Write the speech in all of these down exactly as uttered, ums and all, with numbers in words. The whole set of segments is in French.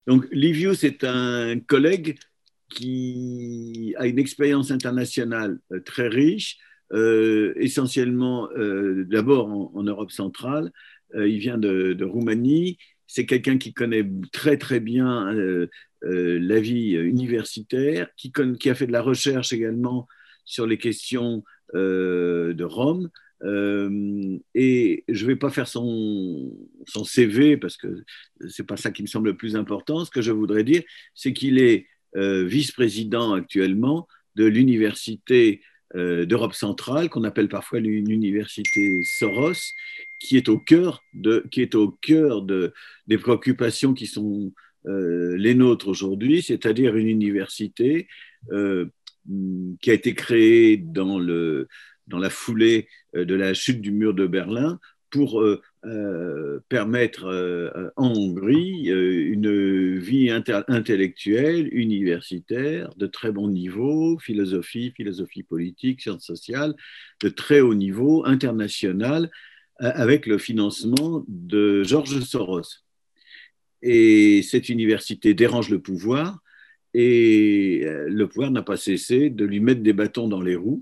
Donc, Liviu, c'est un collègue qui a une expérience internationale très riche, euh, essentiellement euh, d'abord en, en Europe centrale. Euh, il vient de, de Roumanie. C'est quelqu'un qui connaît très très bien euh, euh, la vie universitaire, qui, qui, a fait de la recherche également sur les questions euh, de Rome. Euh, et je ne vais pas faire son, son C V parce que ce n'est pas ça qui me semble le plus important. Ce que je voudrais dire, c'est qu'il est euh, vice-président actuellement de l'université euh, d'Europe centrale, qu'on appelle parfois l'université Soros, qui est au cœur, de, qui est au cœur de, des préoccupations qui sont euh, les nôtres aujourd'hui, c'est-à-dire une université euh, qui a été créée dans le dans la foulée de la chute du mur de Berlin pour euh, euh, permettre euh, en Hongrie euh, une vie intellectuelle, universitaire, de très bon niveau, philosophie, philosophie politique, sciences sociales, de très haut niveau, international, euh, avec le financement de George Soros. Et cette université dérange le pouvoir et le pouvoir n'a pas cessé de lui mettre des bâtons dans les roues,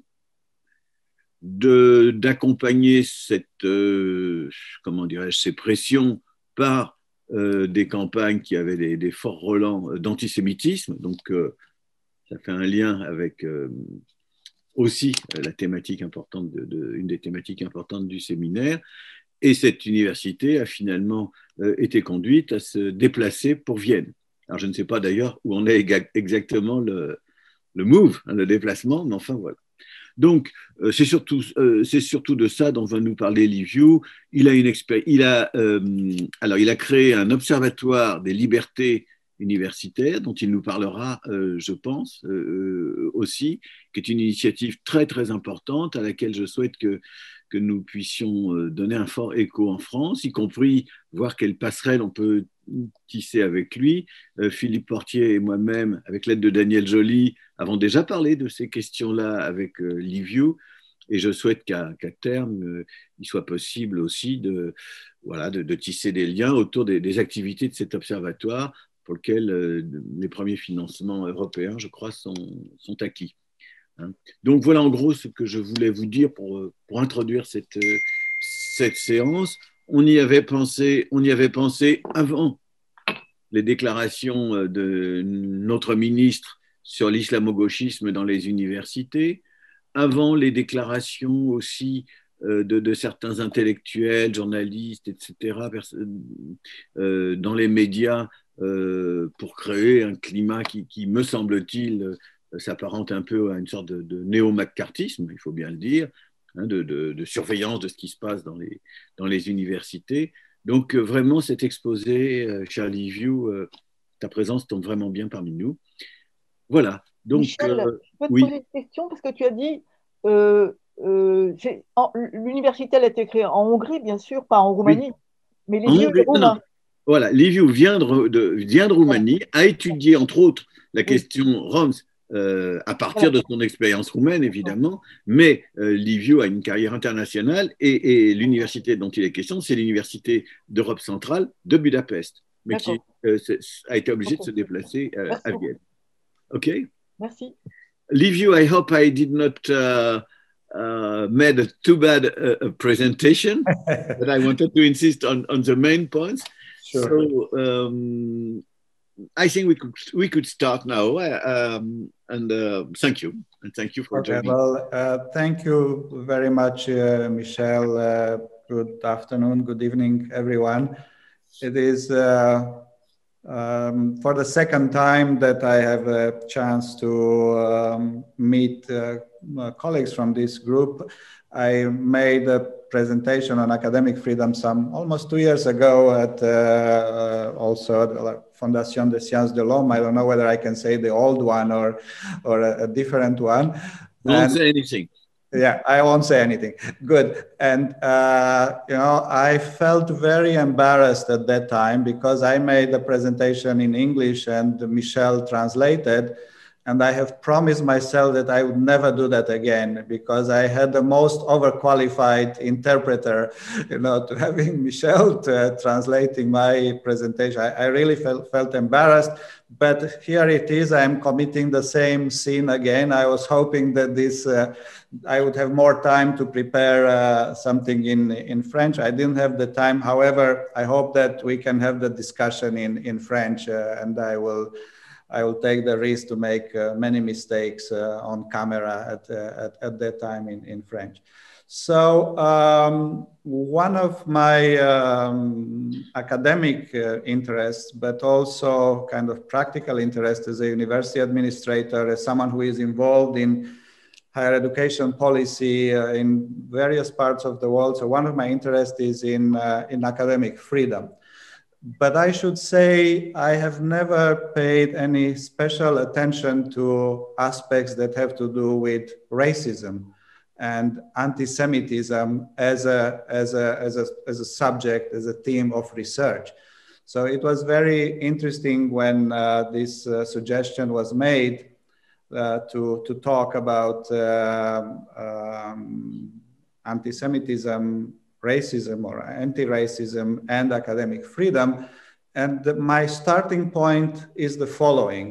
de, d'accompagner cette, euh, comment dirais-je, ces pressions par euh, des campagnes qui avaient des, des forts relents d'antisémitisme. Donc, euh, ça fait un lien avec euh, aussi la thématique importante, de, de, une des thématiques importantes du séminaire. Et cette université a finalement euh, été conduite à se déplacer pour Vienne. Alors, je ne sais pas d'ailleurs où en est exactement le, le move, hein, le déplacement, mais enfin, voilà. Donc, euh, c'est surtout, euh, c'est surtout de ça dont va nous parler Liviu. Il a, une expé- il, a, euh, alors, il a créé un observatoire des libertés universitaires dont il nous parlera, euh, je pense, euh, aussi, qui est une initiative très, très importante à laquelle je souhaite que, que nous puissions donner un fort écho en France, y compris voir quelle passerelle on peut tisser avec lui. Euh, Philippe Portier et moi-même, avec l'aide de Daniel Joly, avons déjà parlé de ces questions-là avec euh, Liviu, et je souhaite qu'à, qu'à terme, euh, il soit possible aussi de, voilà, de, de tisser des liens autour des, des activités de cet observatoire pour lequel euh, les premiers financements européens, je crois, sont, sont acquis. Hein. Donc voilà en gros ce que je voulais vous dire pour, pour introduire cette, cette séance. On y avait pensé, on y avait pensé avant les déclarations de notre ministre sur l'islamo-gauchisme dans les universités, avant les déclarations aussi de, de certains intellectuels, journalistes, et cetera, euh, dans les médias euh, pour créer un climat qui, qui me semble-t-il, s'apparente un peu à une sorte de, de néo-maccarthisme, il faut bien le dire, hein, de, de, de surveillance de ce qui se passe dans les, dans les universités. Donc, euh, vraiment, cet exposé, euh, cher Liviu, euh, ta présence tombe vraiment bien parmi nous. Voilà. Donc, Michel, euh, je peux te oui. poser une question parce que tu as dit euh, euh, l'université elle a été créée en Hongrie, bien sûr, pas en Roumanie, Oui. mais En Liviu est Hongrie, non, non. roumain. Voilà, Liviu vient de, de, vient de Voilà. Roumanie, a étudié entre autres la Oui, question Roms euh, à partir voilà. de son expérience roumaine, évidemment, mais euh, Liviu a une carrière internationale et, et l'université dont il est question, c'est l'université d'Europe centrale de Budapest, mais qui D'accord. euh, a été obligée de Ok. se déplacer euh, Merci à beaucoup. Vienne. OK? Merci. Liviu, I hope I did not uh, uh, made a too bad uh, a presentation, but I wanted to insist on, on the main points. Sure. So um, I think we could we could start now. Um, and uh, thank you, and thank you for Okay. joining. Well, uh, thank you very much, uh, Michel. Uh, good afternoon, good evening, everyone. It is uh, um, for the second time that I have a chance to um, meet uh, colleagues from this group. I made a presentation on academic freedom some almost two years ago at uh, also the Fondation des Sciences de l'Homme. I don't know whether I can say the old one or, or a, a different one. Don't and, say anything. Yeah, I won't say anything. Good. And, uh, you know, I felt very embarrassed at that time because I made the presentation in English and Michel translated. And I have promised myself that I would never do that again, because I had the most overqualified interpreter, you know, to having Michel to, translating my presentation. I, I really felt, felt embarrassed, but here it is. I'm committing the same sin again. I was hoping that this, uh, I would have more time to prepare uh, something in, in French. I didn't have the time. However, I hope that we can have the discussion in, in French, uh, and I will I will take the risk to make uh, many mistakes uh, on camera at, uh, at, at that time in, in French. So um, one of my um, academic uh, interests, but also kind of practical interest as a university administrator, as someone who is involved in higher education policy uh, in various parts of the world. So one of my interests is in, uh, in academic freedom. But I should say I have never paid any special attention to aspects that have to do with racism and anti-Semitism as a, as a, as a, as a subject, as a theme of research. So it was very interesting when uh, this uh, suggestion was made uh, to, to talk about uh, um, anti-Semitism, racism or anti-racism and academic freedom. And the, my starting point is the following.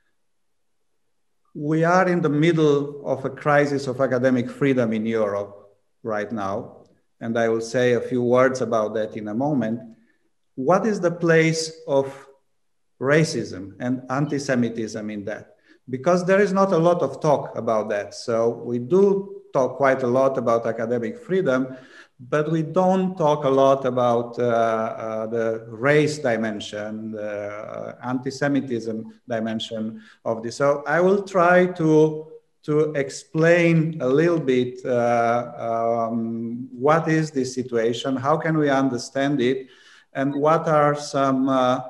We are in the middle of a crisis of academic freedom in Europe right now. And I will say a few words about that in a moment. What is the place of racism and anti-Semitism in that? Because there is not a lot of talk about that. So we do talk quite a lot about academic freedom, but we don't talk a lot about uh, uh, the race dimension, the uh, anti-Semitism dimension of this. So I will try to, to explain a little bit uh, um, what is this situation, how can we understand it, and what are some uh,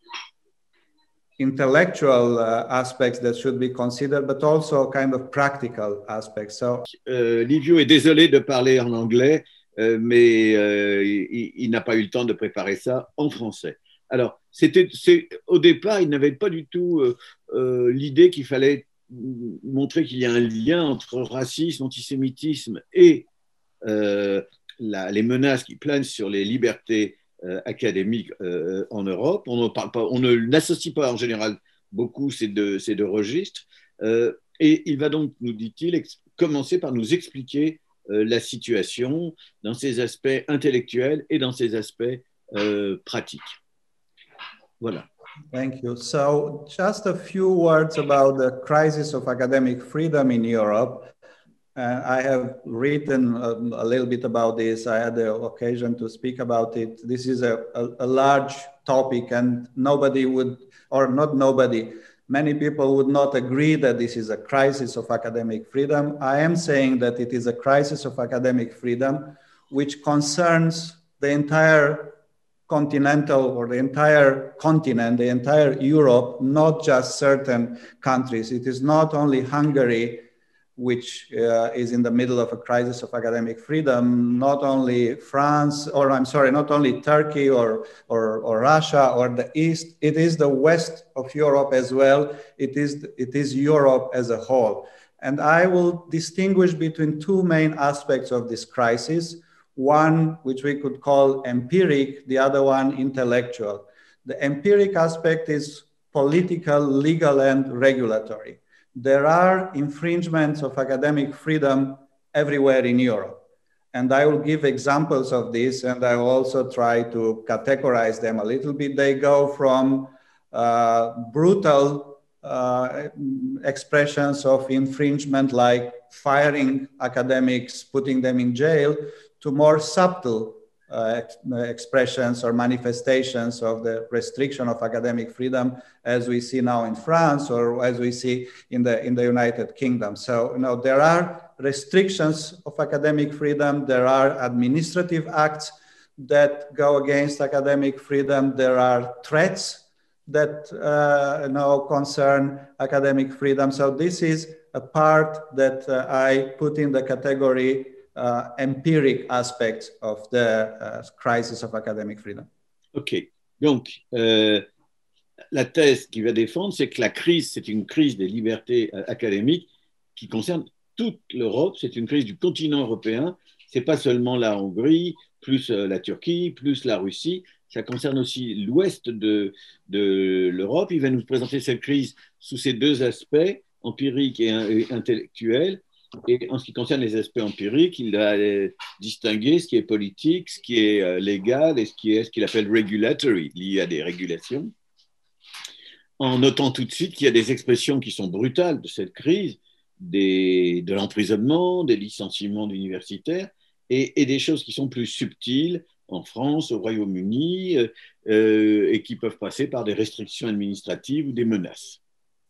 intellectual uh, aspects that should be considered, but also kind of practical aspects. So, euh, Livio est désolé de parler en anglais, euh, mais euh, il, il n'a pas eu le temps de préparer ça en français. Alors, c'était, c'est, au départ, il n'avait pas du tout euh, euh, l'idée qu'il fallait montrer qu'il y a un lien entre racisme, antisémitisme et euh, la, les menaces qui planent sur les libertés Euh, académique euh, en Europe. On ne parle pas, on ne n'associe pas en général beaucoup ces deux, ces deux registres. Euh, et il va donc, nous dit-il, commencer par nous expliquer euh, la situation dans ses aspects intellectuels et dans ses aspects euh, pratiques. Voilà. Thank you. So just a few words about the crisis of academic freedom in Europe. Uh, I have written a, a little bit about this. I had the occasion to speak about it. This is a, a, a large topic, and nobody would, or not nobody, many people would not agree that this is a crisis of academic freedom. I am saying that it is a crisis of academic freedom, which concerns the entire continental or the entire continent, the entire Europe, not just certain countries. It is not only Hungary, which uh, is in the middle of a crisis of academic freedom, not only France, or I'm sorry, not only Turkey or, or, or Russia or the East, it is the West of Europe as well. It is, it is Europe as a whole. And I will distinguish between two main aspects of this crisis, one which we could call empiric, the other one intellectual. The empiric aspect is political, legal, and regulatory. There are infringements of academic freedom everywhere in Europe. And I will give examples of this, and I will also try to categorize them a little bit. They go from uh, brutal uh, expressions of infringement, like firing academics, putting them in jail, to more subtle Uh, expressions or manifestations of the restriction of academic freedom, as we see now in France or as we see in the in the United Kingdom. So, you know, there are restrictions of academic freedom. There are administrative acts that go against academic freedom. There are threats that uh, you know concern academic freedom. So this is a part that uh, I put in the category Uh, empiric aspects of the uh, crisis of academic freedom. OK. Donc, euh, la thèse qu'il va défendre, c'est que la crise, c'est une crise des libertés académiques qui concerne toute l'Europe, c'est une crise du continent européen, c'est pas seulement la Hongrie, plus la Turquie, plus la Russie, ça concerne aussi l'ouest de, de l'Europe. Il va nous présenter cette crise sous ces deux aspects, empiriques et, et intellectuels. Et en ce qui concerne les aspects empiriques, il a distingué ce qui est politique, ce qui est légal et ce qui est ce qu'il appelle regulatory, lié à des régulations, en notant tout de suite qu'il y a des expressions qui sont brutales de cette crise, des, de l'emprisonnement, des licenciements d'universitaires, et, et des choses qui sont plus subtiles en France, au Royaume-Uni, euh, et qui peuvent passer par des restrictions administratives ou des menaces.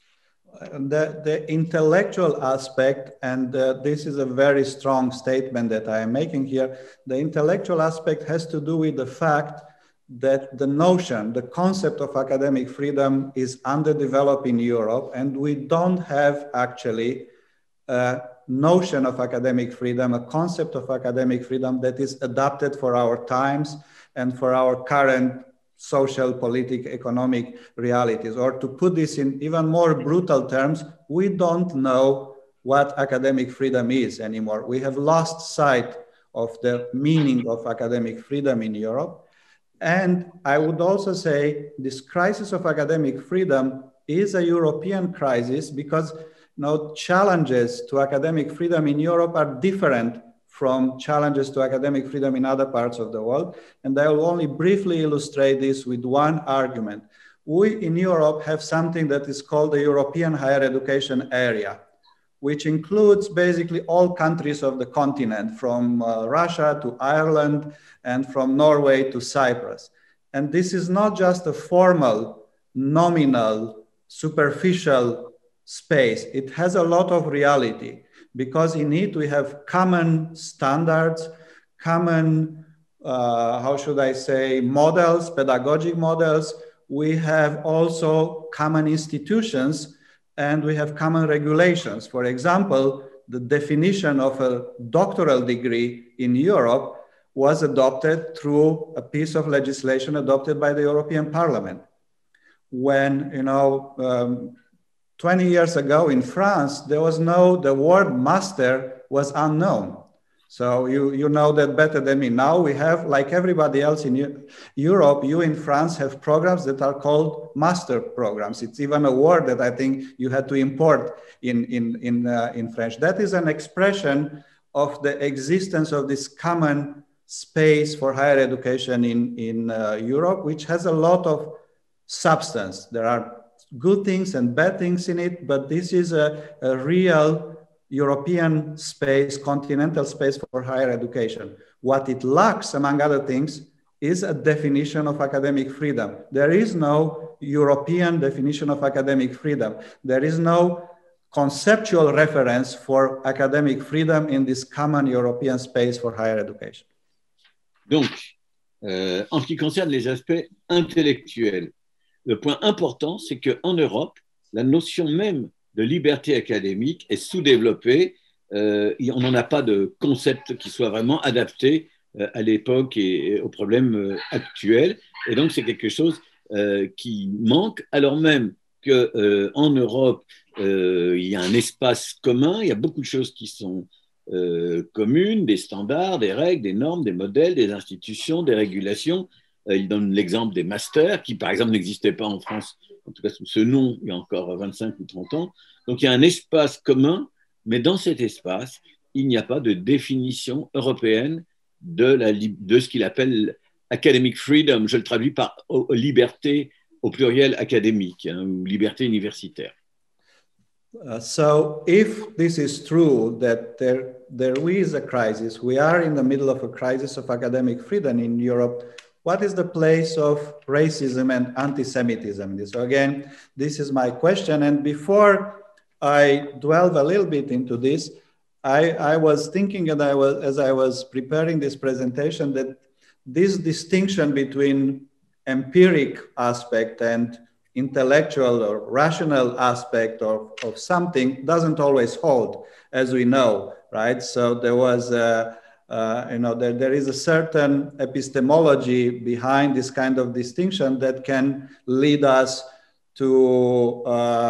The, the intellectual aspect, and uh, this is a very strong statement that I am making here, the intellectual aspect has to do with the fact that the notion, the concept of academic freedom is underdeveloped in Europe, and we don't have actually a notion of academic freedom, a concept of academic freedom that is adapted for our times and for our current social, political, economic realities. Or to put this in even more brutal terms, we don't know what academic freedom is anymore. We have lost sight of the meaning of academic freedom in Europe. And I would also say this crisis of academic freedom is a European crisis because you know, challenges to academic freedom in Europe are different from challenges to academic freedom in other parts of the world. And I will only briefly illustrate this with one argument. We in Europe have something that is called the European Higher Education Area, which includes basically all countries of the continent, from uh, Russia to Ireland and from Norway to Cyprus. And this is not just a formal, nominal, superficial space. It has a lot of reality, because in it we have common standards, common, uh, how should I say, models, pedagogic models. We have also common institutions, and we have common regulations. For example, the definition of a doctoral degree in Europe was adopted through a piece of legislation adopted by the European Parliament. When, you know, um, twenty years ago in France, there was no, the word master was unknown. So you, you know that better than me. Now we have, like everybody else in Europe, you in France have programs that are called master programs. It's even a word that I think you had to import in, in, in, uh, in French. That is an expression of the existence of this common space for higher education in, in uh, Europe, which has a lot of substance. There are good things and bad things in it, but this is a, a real European space, continental space for higher education. What it lacks, among other things, is a definition of academic freedom. There is no European definition of academic freedom. There is no conceptual reference for academic freedom in this common European space for higher education. Donc, euh, en ce qui concerne les aspects intellectuels, le point important, c'est qu'en Europe, la notion même de liberté académique est sous-développée. Euh, on n'en a pas de concept qui soit vraiment adapté euh, à l'époque et, et aux problèmes euh, actuels. Et donc, c'est quelque chose euh, qui manque, alors même qu'en euh, Europe, euh, il y a un espace commun, il y a beaucoup de choses qui sont euh, communes, des standards, des règles, des normes, des modèles, des institutions, des régulations. Il donne l'exemple des masters qui, par exemple, n'existaient pas en France, en tout cas sous ce nom, il y a encore vingt-cinq ou trente ans. Donc, il y a un espace commun, mais dans cet espace, il n'y a pas de définition européenne de, la, de ce qu'il appelle academic freedom. Je le traduis par liberté au pluriel académique, hein, ou liberté universitaire. Uh, so, if this is true, that there, there is a crisis, we are in the middle of a crisis of academic freedom in Europe. What is the place of racism and anti-Semitism? So again, this is my question. And before I delve a little bit into this, I, I was thinking, and I was, as I was preparing this presentation, that this distinction between empiric aspect and intellectual or rational aspect of, of something doesn't always hold, as we know, right? So there was a Uh, you know, there, there is a certain epistemology behind this kind of distinction that can lead us to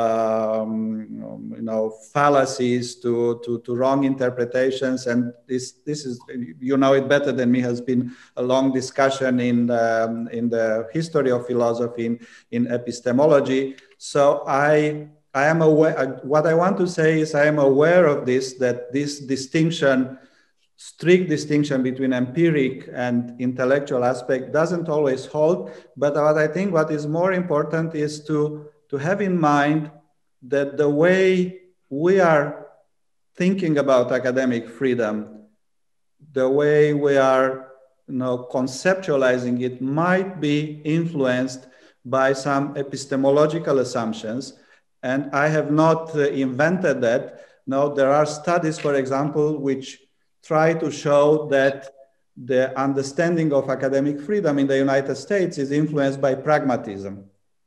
um, you know, fallacies, to, to, to wrong interpretations. And this, this is, you know it better than me, has been a long discussion in, um, in the history of philosophy, in, in epistemology. So I, I am aware, what I want to say is I am aware of this, that this distinction, strict distinction between empiric and intellectual aspect doesn't always hold. But what I think what is more important is to, to have in mind that the way we are thinking about academic freedom, the way we are, you know, conceptualizing it might be influenced by some epistemological assumptions. And I have not uh, invented that. No, there are studies, for example, which try to show that the understanding of academic freedom in the United States is influenced by pragmatism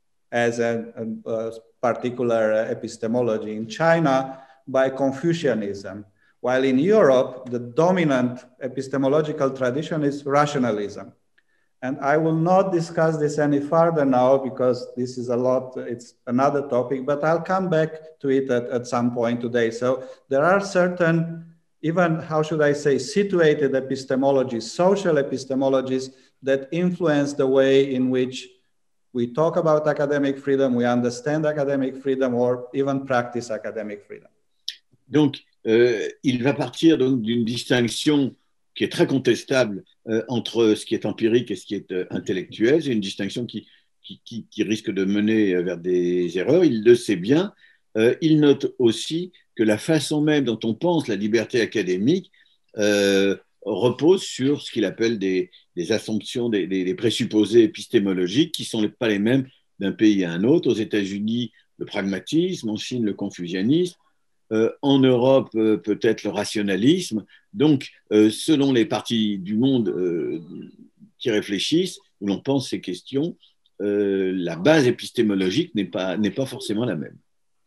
as a, a, a particular epistemology. In China, by Confucianism, while in Europe, the dominant epistemological tradition is rationalism. And I will not discuss this any further now because this is a lot, it's another topic, but I'll come back to it at, at some point today. So there are certain, even, how should I say, situated epistemologies, social epistemologies that influence the way in which we talk about academic freedom, we understand academic freedom, or even practice academic freedom. Donc, euh, il va partir donc d'une distinction qui est très contestable euh, entre ce qui est empirique et ce qui est euh, intellectuel. C'est une distinction qui, qui, qui, qui risque de mener vers des erreurs. Il le sait bien. Euh, il note aussi que la façon même dont on pense la liberté académique euh, repose sur ce qu'il appelle des, des assumptions, des, des, des présupposés épistémologiques qui ne sont pas les mêmes d'un pays à un autre. Aux États-Unis, le pragmatisme, en Chine, le confucianisme, euh, en Europe, euh, peut-être le rationalisme. Donc, euh, selon les parties du monde euh, qui réfléchissent, où l'on pense ces questions, euh, la base épistémologique n'est pas, n'est pas forcément la même.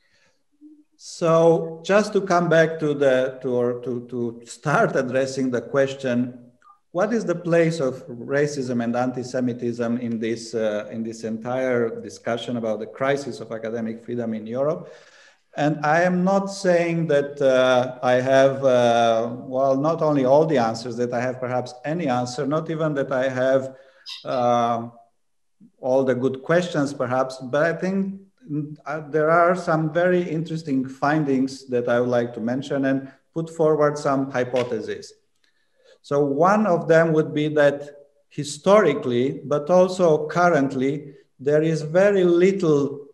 So just to come back to the to, to to start addressing the question, what is the place of racism and anti-Semitism in this uh, in this entire discussion about the crisis of academic freedom in Europe? And I am not saying that uh, I have uh, well, not only all the answers, that I have perhaps any answer, not even that I have uh, all the good questions, perhaps, but I think Uh, there are some very interesting findings that I would like to mention and put forward some hypotheses. So one of them would be that historically, but also currently, there is very little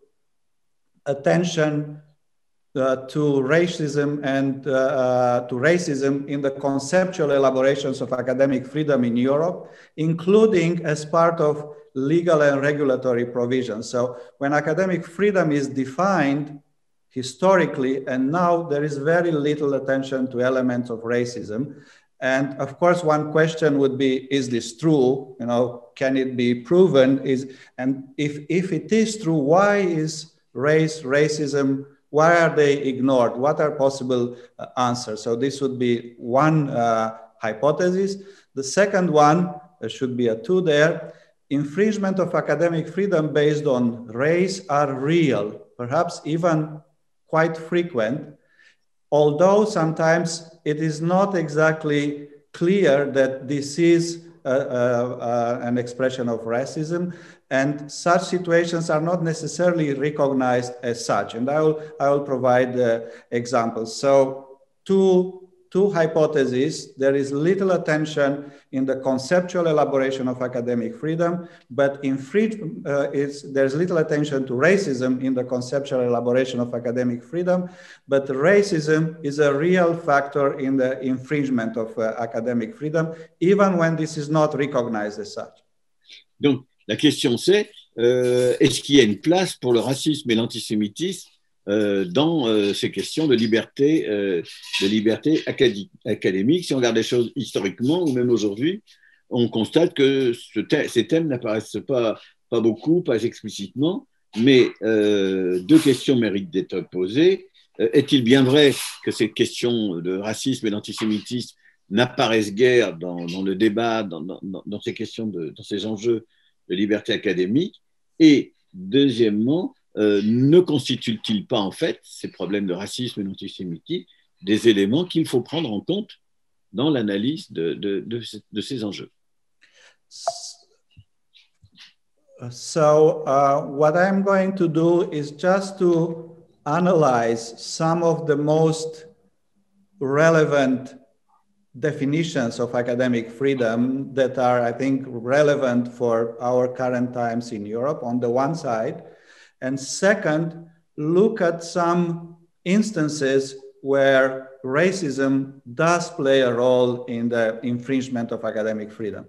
attention uh, to racism and uh, uh, to racism in the conceptual elaborations of academic freedom in Europe, including as part of legal and regulatory provisions. So when academic freedom is defined historically, and now there is very little attention to elements of racism. And of course, one question would be, is this true? You know, can it be proven? Is, and if, if it is true, why is race, racism, why are they ignored? What are possible uh, answers? So this would be one uh, hypothesis. The second one, there should be a two there. Infringement of academic freedom based on race are real, perhaps even quite frequent, although sometimes it is not exactly clear that this is uh, uh, uh, an expression of racism, and such situations are not necessarily recognized as such. And I will, I will provide uh, examples. So two Two hypotheses. There is little attention in the conceptual elaboration of academic freedom, but in free, uh, it's, there's little attention to racism in the conceptual elaboration of academic freedom, but racism is a real factor in the infringement of uh, academic freedom, even when this is not recognized as such. Donc, la question c'est, euh, est-ce qu'il y a une place pour le racisme et l'antisémitisme Euh, dans euh, ces questions de liberté, euh, de liberté académique. Si on regarde les choses historiquement ou même aujourd'hui, on constate que ce thème, ces thèmes n'apparaissent pas, pas beaucoup, pas explicitement, mais euh, deux questions méritent d'être posées. Euh, est-il bien vrai que ces questions de racisme et d'antisémitisme n'apparaissent guère dans, dans le débat, dans, dans, dans ces questions, de, dans ces enjeux de liberté académique? Et deuxièmement, euh, ne constituent-ils pas en fait ces problèmes de racisme et d'antisémitisme des éléments qu'il faut prendre en compte dans l'analyse de, de, de, de ces enjeux? So uh, what I'm going to do is just to analyze some of the most relevant definitions of academic freedom that are, I think, relevant for our current times in Europe on the one side. And second, look at some instances where racism does play a role in the infringement of academic freedom.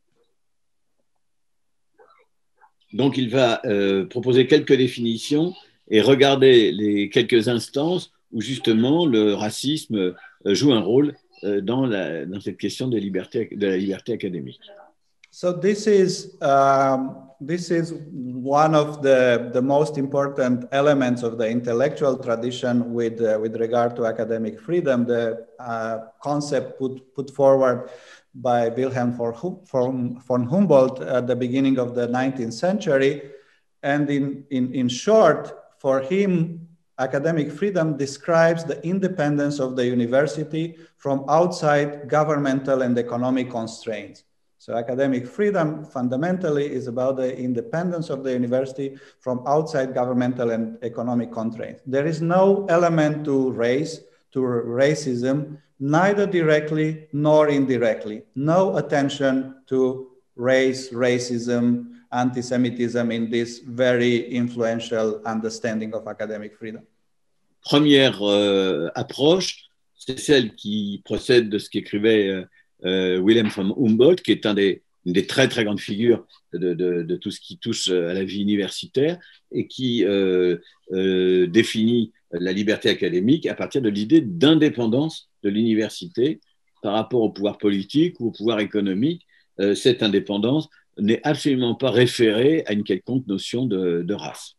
Donc, il va euh, proposer quelques définitions et regarder les quelques instances où justement le racisme euh, joue un rôle euh, dans, la, dans cette question de, liberté, de la liberté académique. So this is, um, this is one of the, the most important elements of the intellectual tradition with, uh, with regard to academic freedom, the uh, concept put, put forward by Wilhelm von Humboldt at the beginning of the nineteenth century. And in, in, in short, for him, academic freedom describes the independence of the university from outside governmental and economic constraints. So academic freedom fundamentally is about the independence of the university from outside governmental and economic constraints. There is no element to race, to racism, neither directly nor indirectly. No attention to race, racism, anti-Semitism in this very influential understanding of academic freedom. Première euh, approche, c'est celle qui procède de ce qu'écrivait euh, euh, Wilhelm von Humboldt, qui est un des, une des très très grandes figures de, de, de tout ce qui touche à la vie universitaire et qui euh, euh, définit la liberté académique à partir de l'idée d'indépendance de l'université par rapport au pouvoir politique ou au pouvoir économique. Euh, cette indépendance n'est absolument pas référée à une quelconque notion de, de race.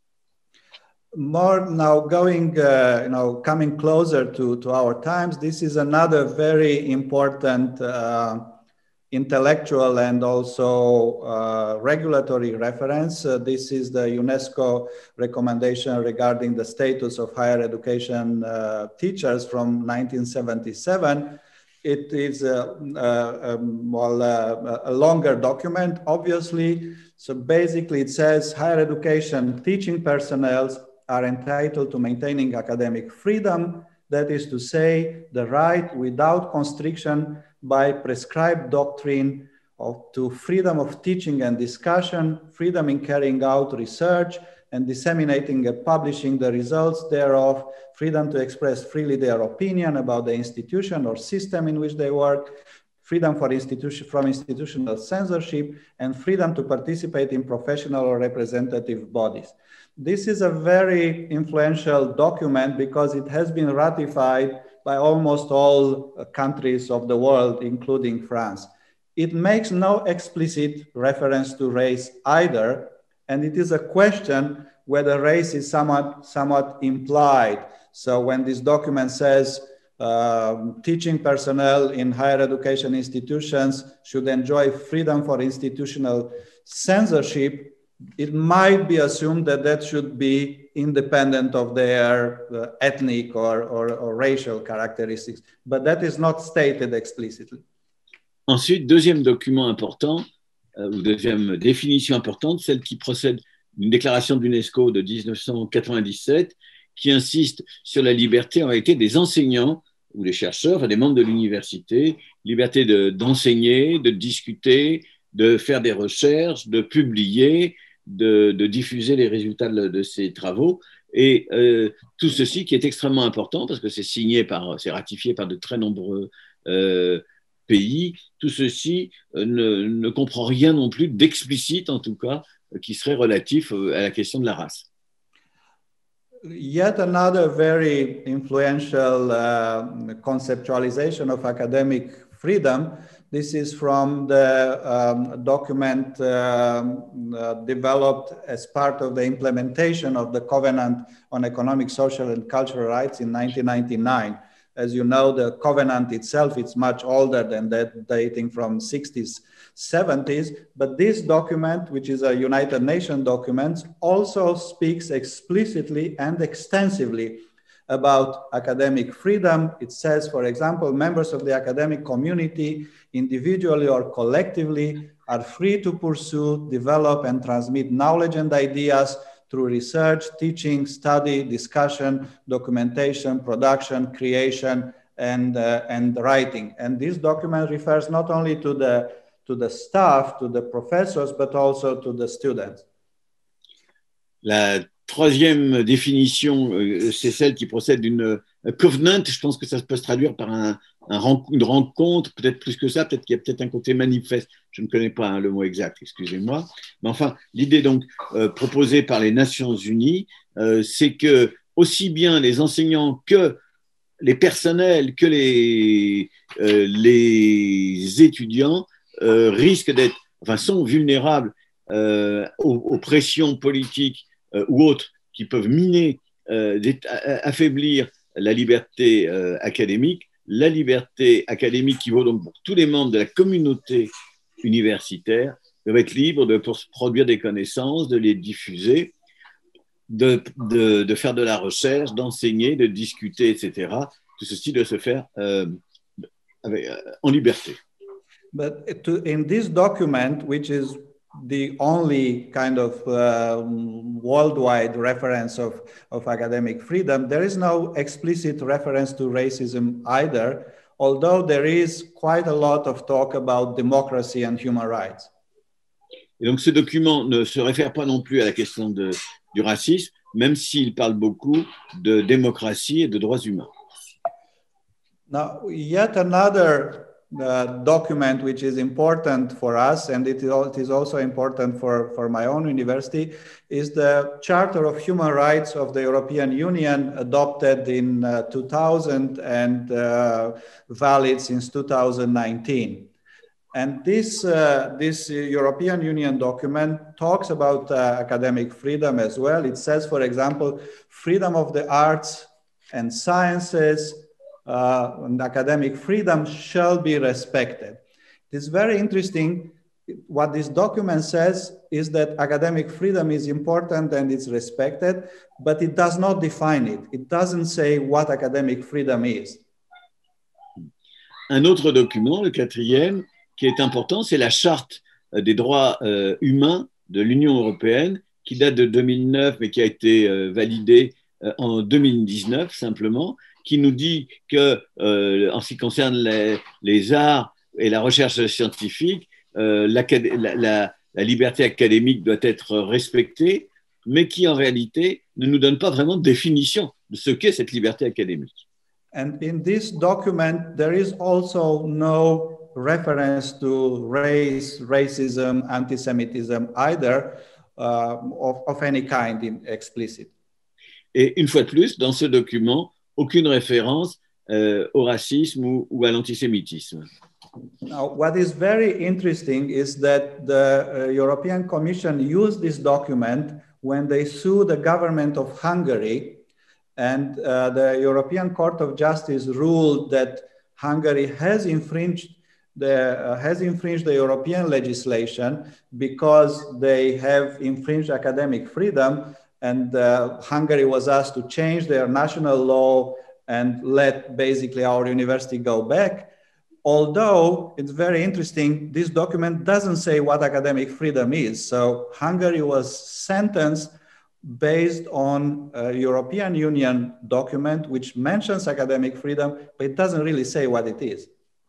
More now going, uh, you know, coming closer to, to our times, this is another very important uh, intellectual and also uh, regulatory reference. Uh, this is the UNESCO recommendation regarding the status of higher education uh, teachers from nineteen seventy-seven. It is a, a, a, well, a, a longer document, obviously. So basically it says higher education teaching personnel are entitled to maintaining academic freedom, that is to say, the right without constriction by prescribed doctrine of, to freedom of teaching and discussion, freedom in carrying out research and disseminating and publishing the results thereof, freedom to express freely their opinion about the institution or system in which they work, freedom for institution, from institutional censorship, and freedom to participate in professional or representative bodies. This is a very influential document because it has been ratified by almost all countries of the world, including France. It makes no explicit reference to race either, and it is a question whether race is somewhat, somewhat implied. So when this document says um, teaching personnel in higher education institutions should enjoy freedom for institutional censorship, it might be assumed that that should be independent of their uh, ethnic or, or, or racial characteristics, but that is not stated explicitly. Ensuite, deuxième document important, euh, ou deuxième définition importante, celle qui procède d'une déclaration de l'UNESCO de dix-neuf cent quatre-vingt-dix-sept, qui insiste sur la liberté en réalité des enseignants ou des chercheurs, enfin des membres de l'université, liberté de, d'enseigner, de discuter, de faire des recherches, de publier, de, de diffuser les résultats de, de ces travaux. Et euh, tout ceci qui est extrêmement important parce que c'est signé par, c'est ratifié par de très nombreux euh, pays. Tout ceci euh, ne, ne comprend rien non plus d'explicite, en tout cas, euh, qui serait relatif euh, à la question de la race. Yet another very influential uh, conceptualization of academic freedom. This is from the um, document um, uh, developed as part of the implementation of the Covenant on Economic, Social, and Cultural Rights in nineteen ninety-nine. As you know, the covenant itself, it's much older than that, dating from sixties, seventies. But this document, which is a United Nations document, also speaks explicitly and extensively about academic freedom. It says, for example, members of the academic community, individually or collectively, are free to pursue, develop, and transmit knowledge and ideas through research, teaching, study, discussion, documentation, production, creation, and, uh, and writing. And this document refers not only to the, to the staff, to the professors, but also to the students. La troisième définition, euh, c'est celle qui procède d'une uh, covenant. Je pense que ça peut se traduire par un, un ren- une rencontre, peut-être plus que ça, peut-être qu'il y a peut-être un côté manifeste. Je ne connais pas hein, le mot exact, excusez-moi. Mais enfin, l'idée donc euh, proposée par les Nations Unies, euh, c'est que aussi bien les enseignants que les personnels, que les, euh, les étudiants euh, risquent d'être, enfin, sont vulnérables euh, aux, aux pressions politiques euh, ou autres qui peuvent miner, euh, affaiblir la liberté euh, académique. La liberté académique qui vaut donc pour tous les membres de la communauté universitaire doivent être libres de produire des connaissances, de les diffuser, de, de, de faire de la recherche, d'enseigner, de discuter, et cetera. Tout ceci doit se faire euh, avec, euh, en liberté. But to, in this document, which is the only kind of uh, worldwide reference of, of academic freedom, there is no explicit reference to racism either, although there is quite a lot of talk about democracy and human rights. Et donc ce document ne se réfère pas non plus à la question de, du racisme, même s'il parle beaucoup de démocratie et de droits humains. Now, yet another uh, document which is important for us, and it is also important for, for my own university, is the Charter of Human Rights of the European Union, adopted in uh, two thousand and uh, valid since two thousand nineteen. And this, uh, this European Union document talks about uh, academic freedom as well. It says, for example, freedom of the arts and sciences, Uh, and academic freedom shall be respected. It's very interesting. What this document says is that academic freedom is important and it's respected, but it does not define it. It doesn't say what academic freedom is. Un autre document, le quatrième, qui est important, c'est la Charte des droits euh, humains de l'Union européenne, qui date de deux mille neuf, mais qui a été euh, validée euh, en deux mille dix-neuf simplement, qui nous dit que, euh, en ce qui concerne les, les arts et la recherche scientifique, euh, la, la, la liberté académique doit être respectée, mais qui en réalité ne nous donne pas vraiment de définition de ce qu'est cette liberté académique. And in this document, there is also no reference to race, racism, anti-Semitism either, uh, of, of any kind in explicit. Et une fois de plus, dans ce document, aucune référence euh, au racisme ou, ou à l'antisémitisme. Now, what is very interesting is that the uh, European Commission used this document when they sued the government of Hungary, and uh, the European Court of Justice ruled that Hungary has infringed the uh, has infringed the European legislation because they have infringed academic freedom. And uh, Hungary was asked to change their national law and let basically our university go back. Although it's very interesting, this document doesn't say what academic freedom is. So Hungary was sentenced based on a European Union document which mentions academic freedom, but it doesn't really say what it is.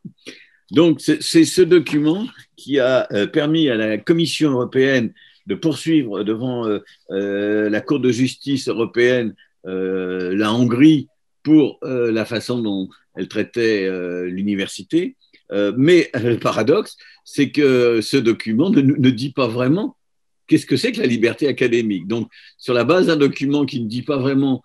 Donc c'est, c'est ce document qui a euh, permis à la Commission européenne de poursuivre devant euh, euh, la Cour de justice européenne euh, la Hongrie pour euh, la façon dont elle traitait euh, l'université. Euh, mais le paradoxe, c'est que ce document ne, ne dit pas vraiment qu'est-ce que c'est que la liberté académique. Donc, sur la base d'un document qui ne dit pas vraiment,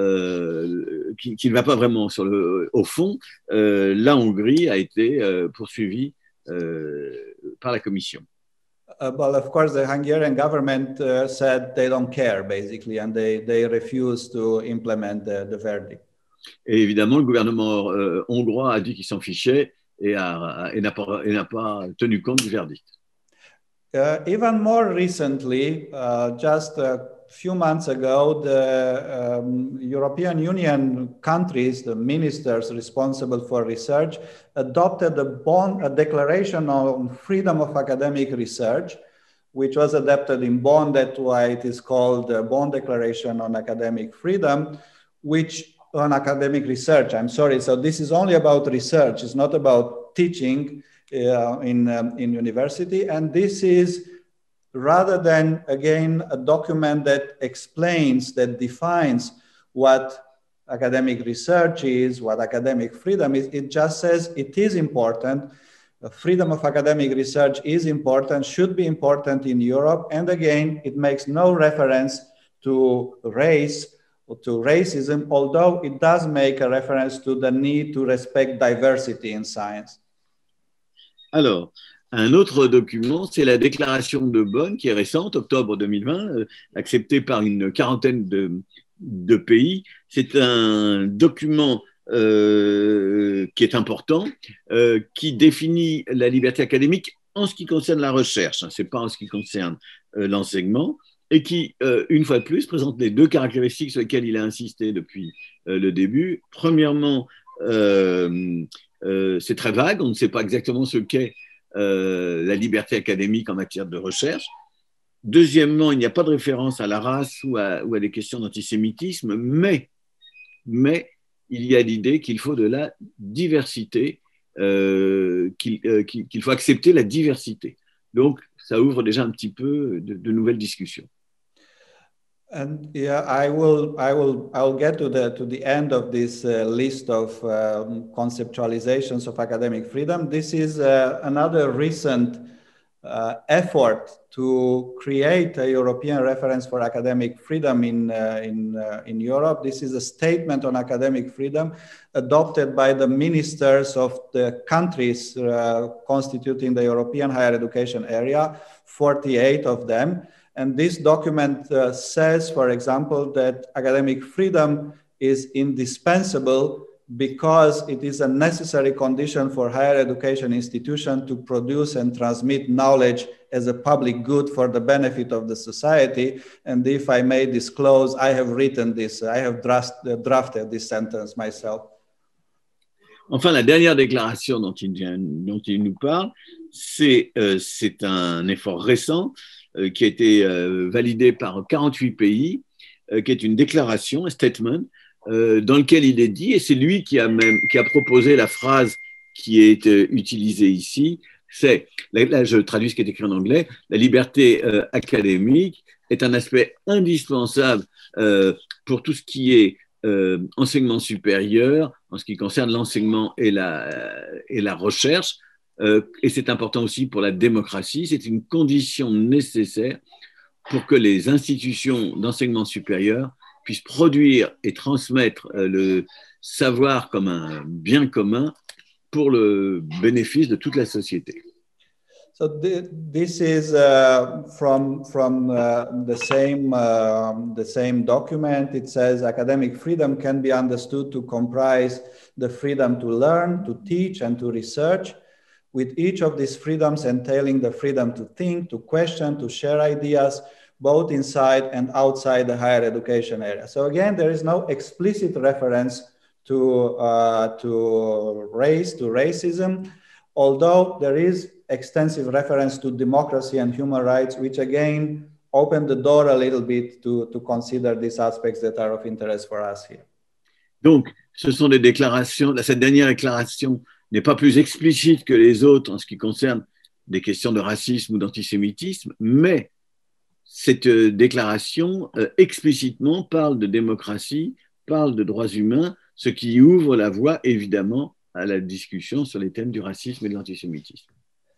euh, qui, qui ne va pas vraiment sur le, au fond, euh, la Hongrie a été euh, poursuivie euh, par la Commission. Uh, well, of course, the Hungarian government uh, said they don't care, basically, and they, they refuse to implement the, the verdict. Et évidemment, le gouvernement euh, hongrois a dit qu'il s'en fichait et, a, et n'a pas, et n'a pas tenu compte du verdict. Uh, even more recently, uh, just a few months ago, the um, European Union countries, the ministers responsible for research, adopted a, bond, a declaration on freedom of academic research, which was adopted in Bonn. That's why it is called the Bonn Declaration on Academic Freedom, which on academic research, I'm sorry. So this is only about research. It's not about teaching uh, in, um, in university. And this is rather than, again, a document that explains, that defines what academic research is, what academic freedom is, it just says it is important. Freedom of academic research is important, should be important in Europe. And again, it makes no reference to race or to racism, although it does make a reference to the need to respect diversity in science. Alors, un autre document, c'est la déclaration de Bonn, qui est récente, octobre deux mille vingt, euh, acceptée par une quarantaine de, de pays. C'est un document euh, qui est important, euh, qui définit la liberté académique en ce qui concerne la recherche, hein, ce n'est pas en ce qui concerne euh, l'enseignement, et qui, euh, une fois de plus, présente les deux caractéristiques sur lesquelles il a insisté depuis euh, le début. Premièrement, euh, euh, c'est très vague, on ne sait pas exactement ce qu'est euh, la liberté académique en matière de recherche. Deuxièmement, il n'y a pas de référence à la race ou à, ou à des questions d'antisémitisme, mais, mais il y a l'idée qu'il faut de la diversité, euh, qu'il, euh, qu'il faut accepter la diversité. Donc, ça ouvre déjà un petit peu de, de nouvelles discussions. And yeah, I will, I will, I'll get to the to the end of this uh, list of um, conceptualizations of academic freedom. This is uh, another recent uh, effort to create a European reference for academic freedom in uh, in uh, in Europe. This is a statement on academic freedom adopted by the ministers of the countries uh, constituting the European higher education area, forty-eight of them. And this document uh, says, for example, that academic freedom is indispensable because it is a necessary condition for higher education institutions to produce and transmit knowledge as a public good for the benefit of the society. And if I may disclose, I have written this, I have draft, uh, drafted this sentence myself. Enfin, la dernière déclaration dont il, dont il nous parle, c'est, euh, c'est un effort récent euh, qui a été euh, validé par quarante-huit pays, euh, qui est une déclaration, un statement, euh, dans lequel il est dit, et c'est lui qui a, même, qui a proposé la phrase qui est euh, utilisée ici, c'est, là, là je traduis ce qui est écrit en anglais, la liberté euh, académique est un aspect indispensable euh, pour tout ce qui est Euh, enseignement supérieur, en ce qui concerne l'enseignement et la, et la recherche, euh, et c'est important aussi pour la démocratie, c'est une condition nécessaire pour que les institutions d'enseignement supérieur puissent produire et transmettre euh, le savoir comme un bien commun pour le bénéfice de toute la société. So th this is uh, from from uh, the same uh, the same document. It says academic freedom can be understood to comprise the freedom to learn, to teach, and to research, with each of these freedoms entailing the freedom to think, to question, to share ideas, both inside and outside the higher education area. So again, there is no explicit reference to uh, to race, to racism, although there is extensive reference to democracy and human rights, which again open the door a little bit to, to consider these aspects that are of interest for us here. Donc, ce sont des déclarations, cette dernière déclaration n'est pas plus explicite que les autres en ce qui concerne des questions de racisme ou d'antisémitisme, mais cette déclaration euh, explicitement parle de démocratie, parle de droits humains, ce qui ouvre la voie évidemment à la discussion sur les thèmes du racisme et de l'antisémitisme.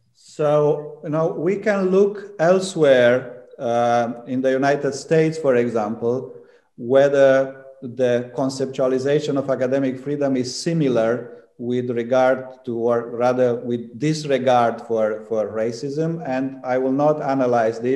So, you know, we can look elsewhere uh, in the United States, for example, whether the conceptualization of academic freedom is similar with regard to, or rather with disregard for, for racism. And I will not analyze this,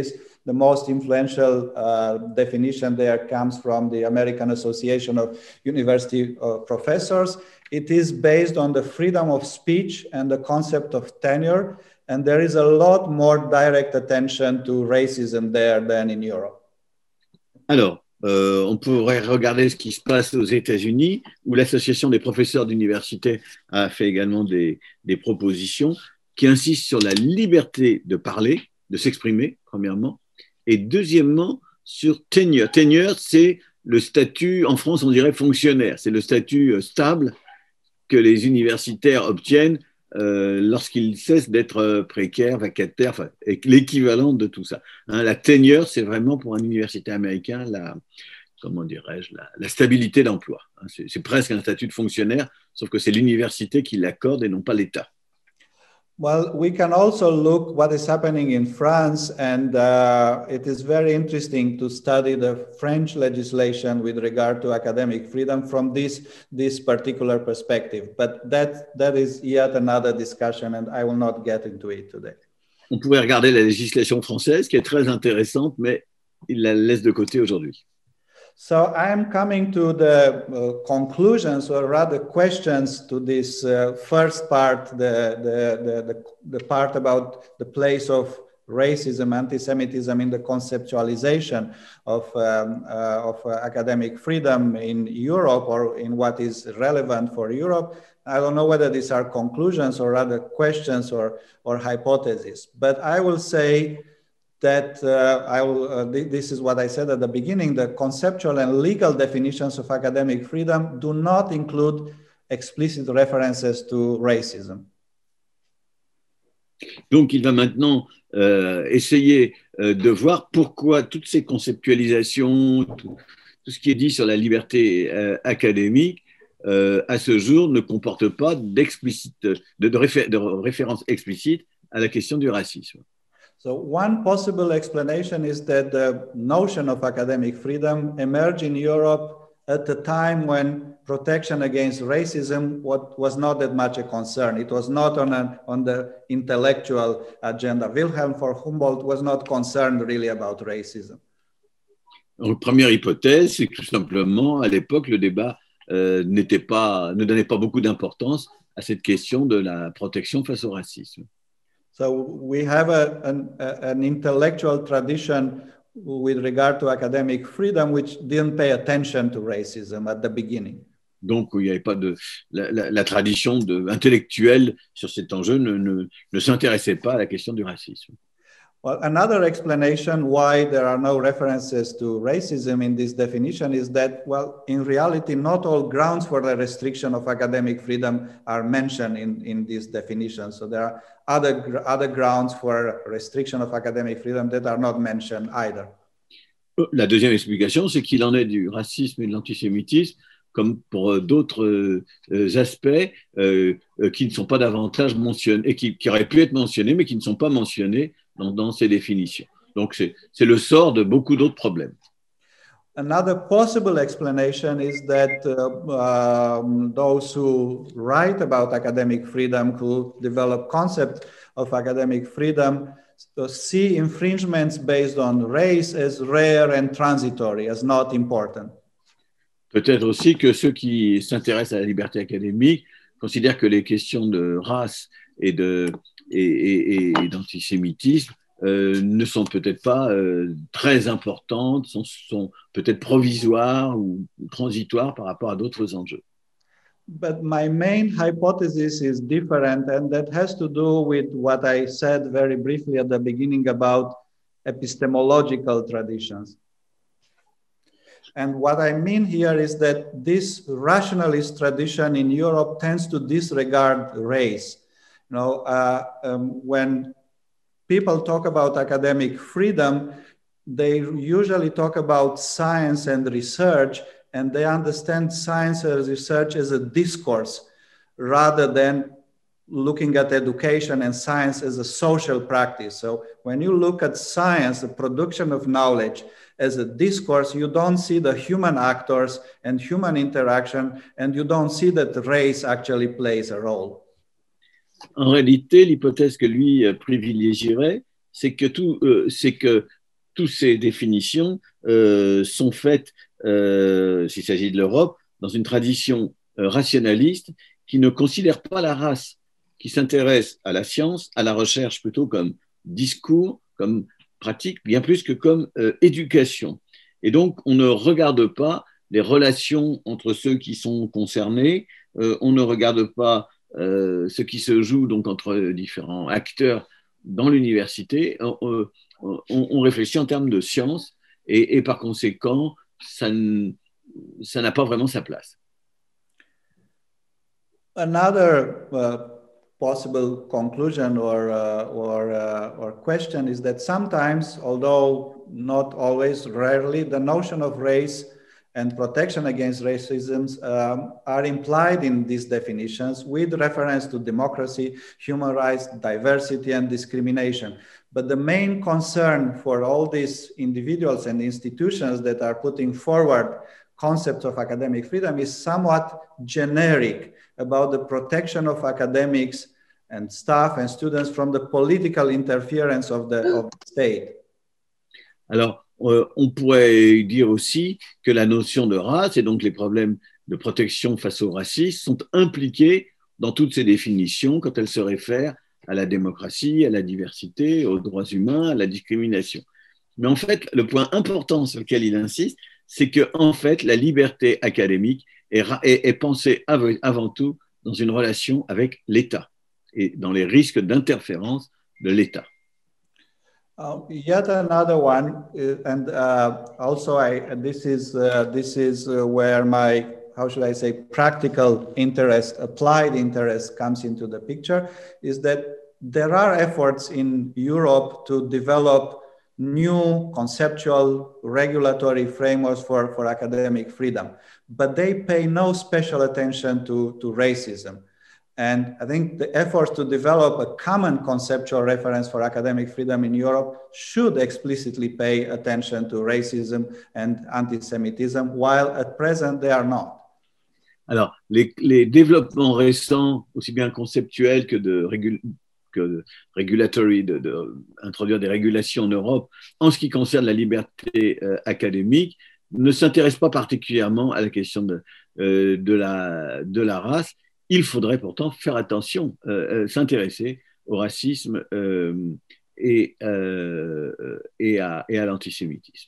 the most influential uh, definition there comes from the American Association of University uh, Professors. It is based on the freedom of speech and the concept of tenure. And there is a lot more direct attention to racism there than in Europe. Alors, euh, on pourrait regarder ce qui se passe aux États-Unis, où l'Association des professeurs d'université a fait également des, des propositions qui insistent sur la liberté de parler, de s'exprimer, premièrement, et deuxièmement, sur tenure. Tenure, c'est le statut, en France, on dirait fonctionnaire, c'est le statut stable que les universitaires obtiennent euh, lorsqu'ils cessent d'être précaires, vacataires, enfin, l'équivalent de tout ça. Hein, la tenure, c'est vraiment pour un universitaire américain la, comment dirais-je, la, la stabilité d'emploi. Hein, c'est, c'est presque un statut de fonctionnaire, sauf que c'est l'université qui l'accorde et non pas l'État. Well, we can also look what is happening in France, and uh, it is very interesting to study the French legislation with regard to academic freedom from this, this particular perspective. But that, that is yet another discussion, and I will not get into it today. On pourrait regarder la législation française, qui est très intéressante, mais il la laisse de côté aujourd'hui. So I am coming to the uh, conclusions, or rather questions, to this uh, first part, the, the, the, the, the part about the place of racism, anti-Semitism in the conceptualization of, um, uh, of uh, academic freedom in Europe, or in what is relevant for Europe. I don't know whether these are conclusions or rather questions or, or hypotheses, but I will say that uh, I will, uh, th this is what I said at the beginning, the conceptual and legal definitions of academic freedom do not include explicit references to racism. Donc, il va maintenant euh, essayer euh, de voir pourquoi toutes ces conceptualisations, tout, tout ce qui est dit sur la liberté euh, académique, euh, à ce jour, ne comporte pas d'explicite, de, de, réfé de référence explicite à la question du racisme. So one possible explanation is that the notion of academic freedom emerged in Europe at a time when protection against racism what, was not that much a concern. It was not on, a, on the intellectual agenda. Wilhelm von Humboldt was not concerned really about racism. Donc, première hypothèse, c'est que tout simplement, à l'époque, le débat euh, n'était pas, ne donnait pas beaucoup d'importance à cette question de la protection face au racisme. So we have a, an, an intellectual tradition with regard to academic freedom, which didn't pay attention to racism at the beginning. Donc, il n'y avait pas de la, la, la tradition de, intellectuelle sur cet enjeu ne, ne, ne s'intéressait pas à la question du racisme. Well, another explanation why there are no references to racism in this definition is that, well, in reality, not all grounds for the restriction of academic freedom are mentioned in, in this definition. So there are other, other grounds for restriction of academic freedom that are not mentioned either. La deuxième explication, c'est qu'il en est du racisme et de l'antisémitisme comme pour d'autres euh, aspects euh, qui ne sont pas davantage mentionnés, et qui, qui auraient pu être mentionnés, mais qui ne sont pas mentionnés dans, dans ces définitions. Donc, c'est, c'est le sort de beaucoup d'autres problèmes. Another possible explanation is that uh, um, those who write about academic freedom, who develop concept of academic freedom, so see infringements based on race as rare and transitory, as not important. Peut-être aussi que ceux qui s'intéressent à la liberté académique considèrent que les questions de race et, de, et, et, et d'antisémitisme euh, ne sont peut-être pas euh, très importantes, sont, sont peut-être provisoires ou transitoires par rapport à d'autres enjeux. But my main hypothesis is different, and that has to do with what I said very briefly at the beginning about epistemological traditions. And what I mean here is that this rationalist tradition in Europe tends to disregard race. You know, uh, um, when people talk about academic freedom, they usually talk about science and research, and they understand science and research as a discourse rather than looking at education and science as a social practice. So when you look at science, the production of knowledge, as a discourse, you don't see the human actors and human interaction, and you don't see that race actually plays a role. En réalité, l'hypothèse que lui privilégierait, c'est que, tout, euh, c'est que toutes ces définitions euh, sont faites, euh, s'il s'agit de l'Europe, dans une tradition euh, rationaliste qui ne considère pas la race, qui s'intéresse à la science, à la recherche plutôt comme discours, comme pratique, bien plus que comme euh, éducation. Et donc, on ne regarde pas les relations entre ceux qui sont concernés, euh, on ne regarde pas euh, ce qui se joue donc entre différents acteurs dans l'université, on, on, on réfléchit en termes de science et, et par conséquent, ça, ça n'a pas vraiment sa place. Another uh, possible conclusion or, uh, or, uh, or question is that sometimes, although not always, rarely, the notion of race and protection against racism um, are implied in these definitions with reference to democracy, human rights, diversity, and discrimination. But the main concern for all these individuals and institutions that are putting forward concepts of academic freedom is somewhat generic about the protection of academics and staff and students from the political interference of the, of the state. Alors, euh, on pourrait dire aussi que la notion de race et donc les problèmes de protection face au racisme sont impliqués dans toutes ces définitions quand elles se réfèrent à la démocratie, à la diversité, aux droits humains, à la discrimination. Mais en fait, le point important sur lequel il insiste, c'est que en fait, la liberté académique est, est, est pensée av- avant tout dans une relation avec l'État et dans les risques d'interférence de l'État. Uh, yet another one, uh, and uh, also I, this is, uh, this is uh, where my, how should I say, practical interest, applied interest comes into the picture, is that there are efforts in Europe to develop new conceptual regulatory frameworks for, for academic freedom, but they pay no special attention to, to racism. And I think the efforts to develop a common conceptual reference for academic freedom in Europe should explicitly pay attention to racism and anti-Semitism, while at present they are not. Alors, les, les développements récents, aussi bien conceptuels que de, régul, que de regulatory, de, de introduire des régulations en Europe, en ce qui concerne la liberté euh, académique, ne s'intéressent pas particulièrement à la question de, euh, de, la, de la race. Il faudrait pourtant faire attention, euh, s'intéresser au racisme euh, et, euh, et à, et à l'antisémitisme.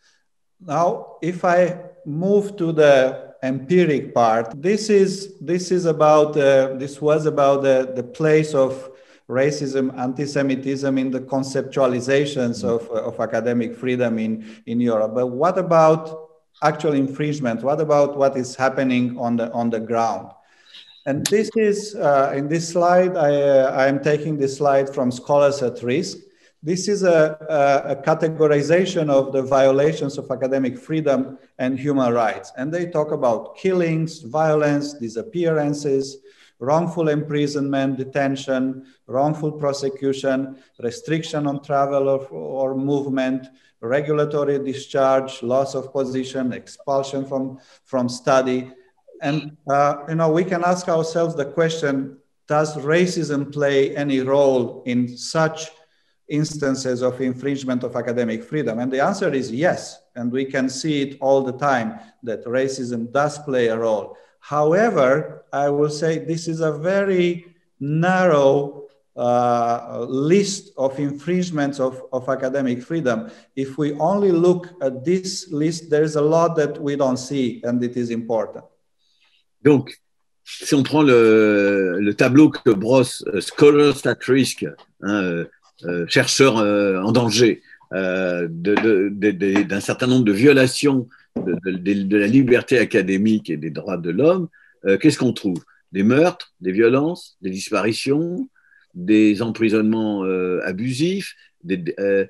Now, if I move to the empiric part, this is this is about uh, this was about the, the place of racism, anti-Semitism in the conceptualizations of, of academic freedom in, in Europe. But what about actual infringement? What about what is happening on the on the ground? And this is, uh, in this slide, I, uh, I am taking this slide from Scholars at Risk. This is a, a, a categorization of the violations of academic freedom and human rights. And they talk about killings, violence, disappearances, wrongful imprisonment, detention, wrongful prosecution, restriction on travel or, or movement, regulatory discharge, loss of position, expulsion from, from study. And, uh, you know, we can ask ourselves the question, does racism play any role in such instances of infringement of academic freedom? And the answer is yes. And we can see it all the time that racism does play a role. However, I will say this is a very narrow uh, list of infringements of, of academic freedom. If we only look at this list, there's a lot that we don't see, and it is important. Donc, si on prend le, le tableau que brosse uh, Scholars at Risk, hein, euh, euh, chercheurs euh, en danger, euh, de, de, de, de, d'un certain nombre de violations de, de, de la liberté académique et des droits de l'homme, euh, qu'est-ce qu'on trouve? Des meurtres, des violences, des disparitions, des emprisonnements euh, abusifs, des, euh,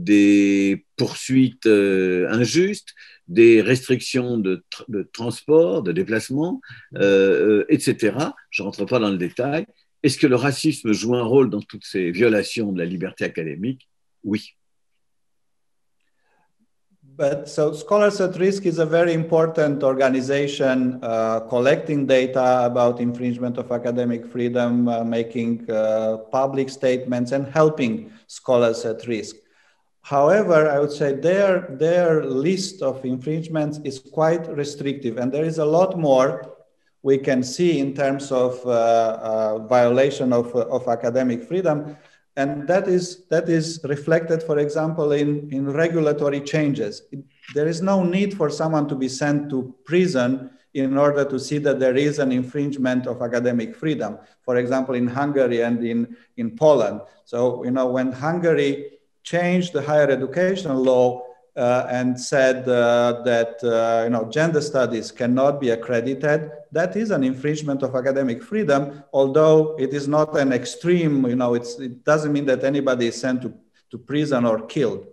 des poursuites euh, injustes, des restrictions de, tr- de transport, de déplacement, euh, et cetera. Je ne rentre pas dans le détail. Est-ce que le racisme joue un rôle dans toutes ces violations de la liberté académique? Oui. But so Scholars at Risk is a very important organization uh, collecting data about infringement of academic freedom, uh, making uh, public statements and helping scholars at risk. However, I would say their, their list of infringements is quite restrictive, and there is a lot more we can see in terms of uh, uh, violation of, of academic freedom. And that is, that is reflected, for example, in, in regulatory changes. It, there is no need for someone to be sent to prison in order to see that there is an infringement of academic freedom. For example, in Hungary and in, in Poland. So, you know, when Hungary changed the higher education law uh, and said uh, that, uh, you know, gender studies cannot be accredited, that is an infringement of academic freedom, although it is not an extreme, you know, it's, it doesn't mean that anybody is sent to, to prison or killed.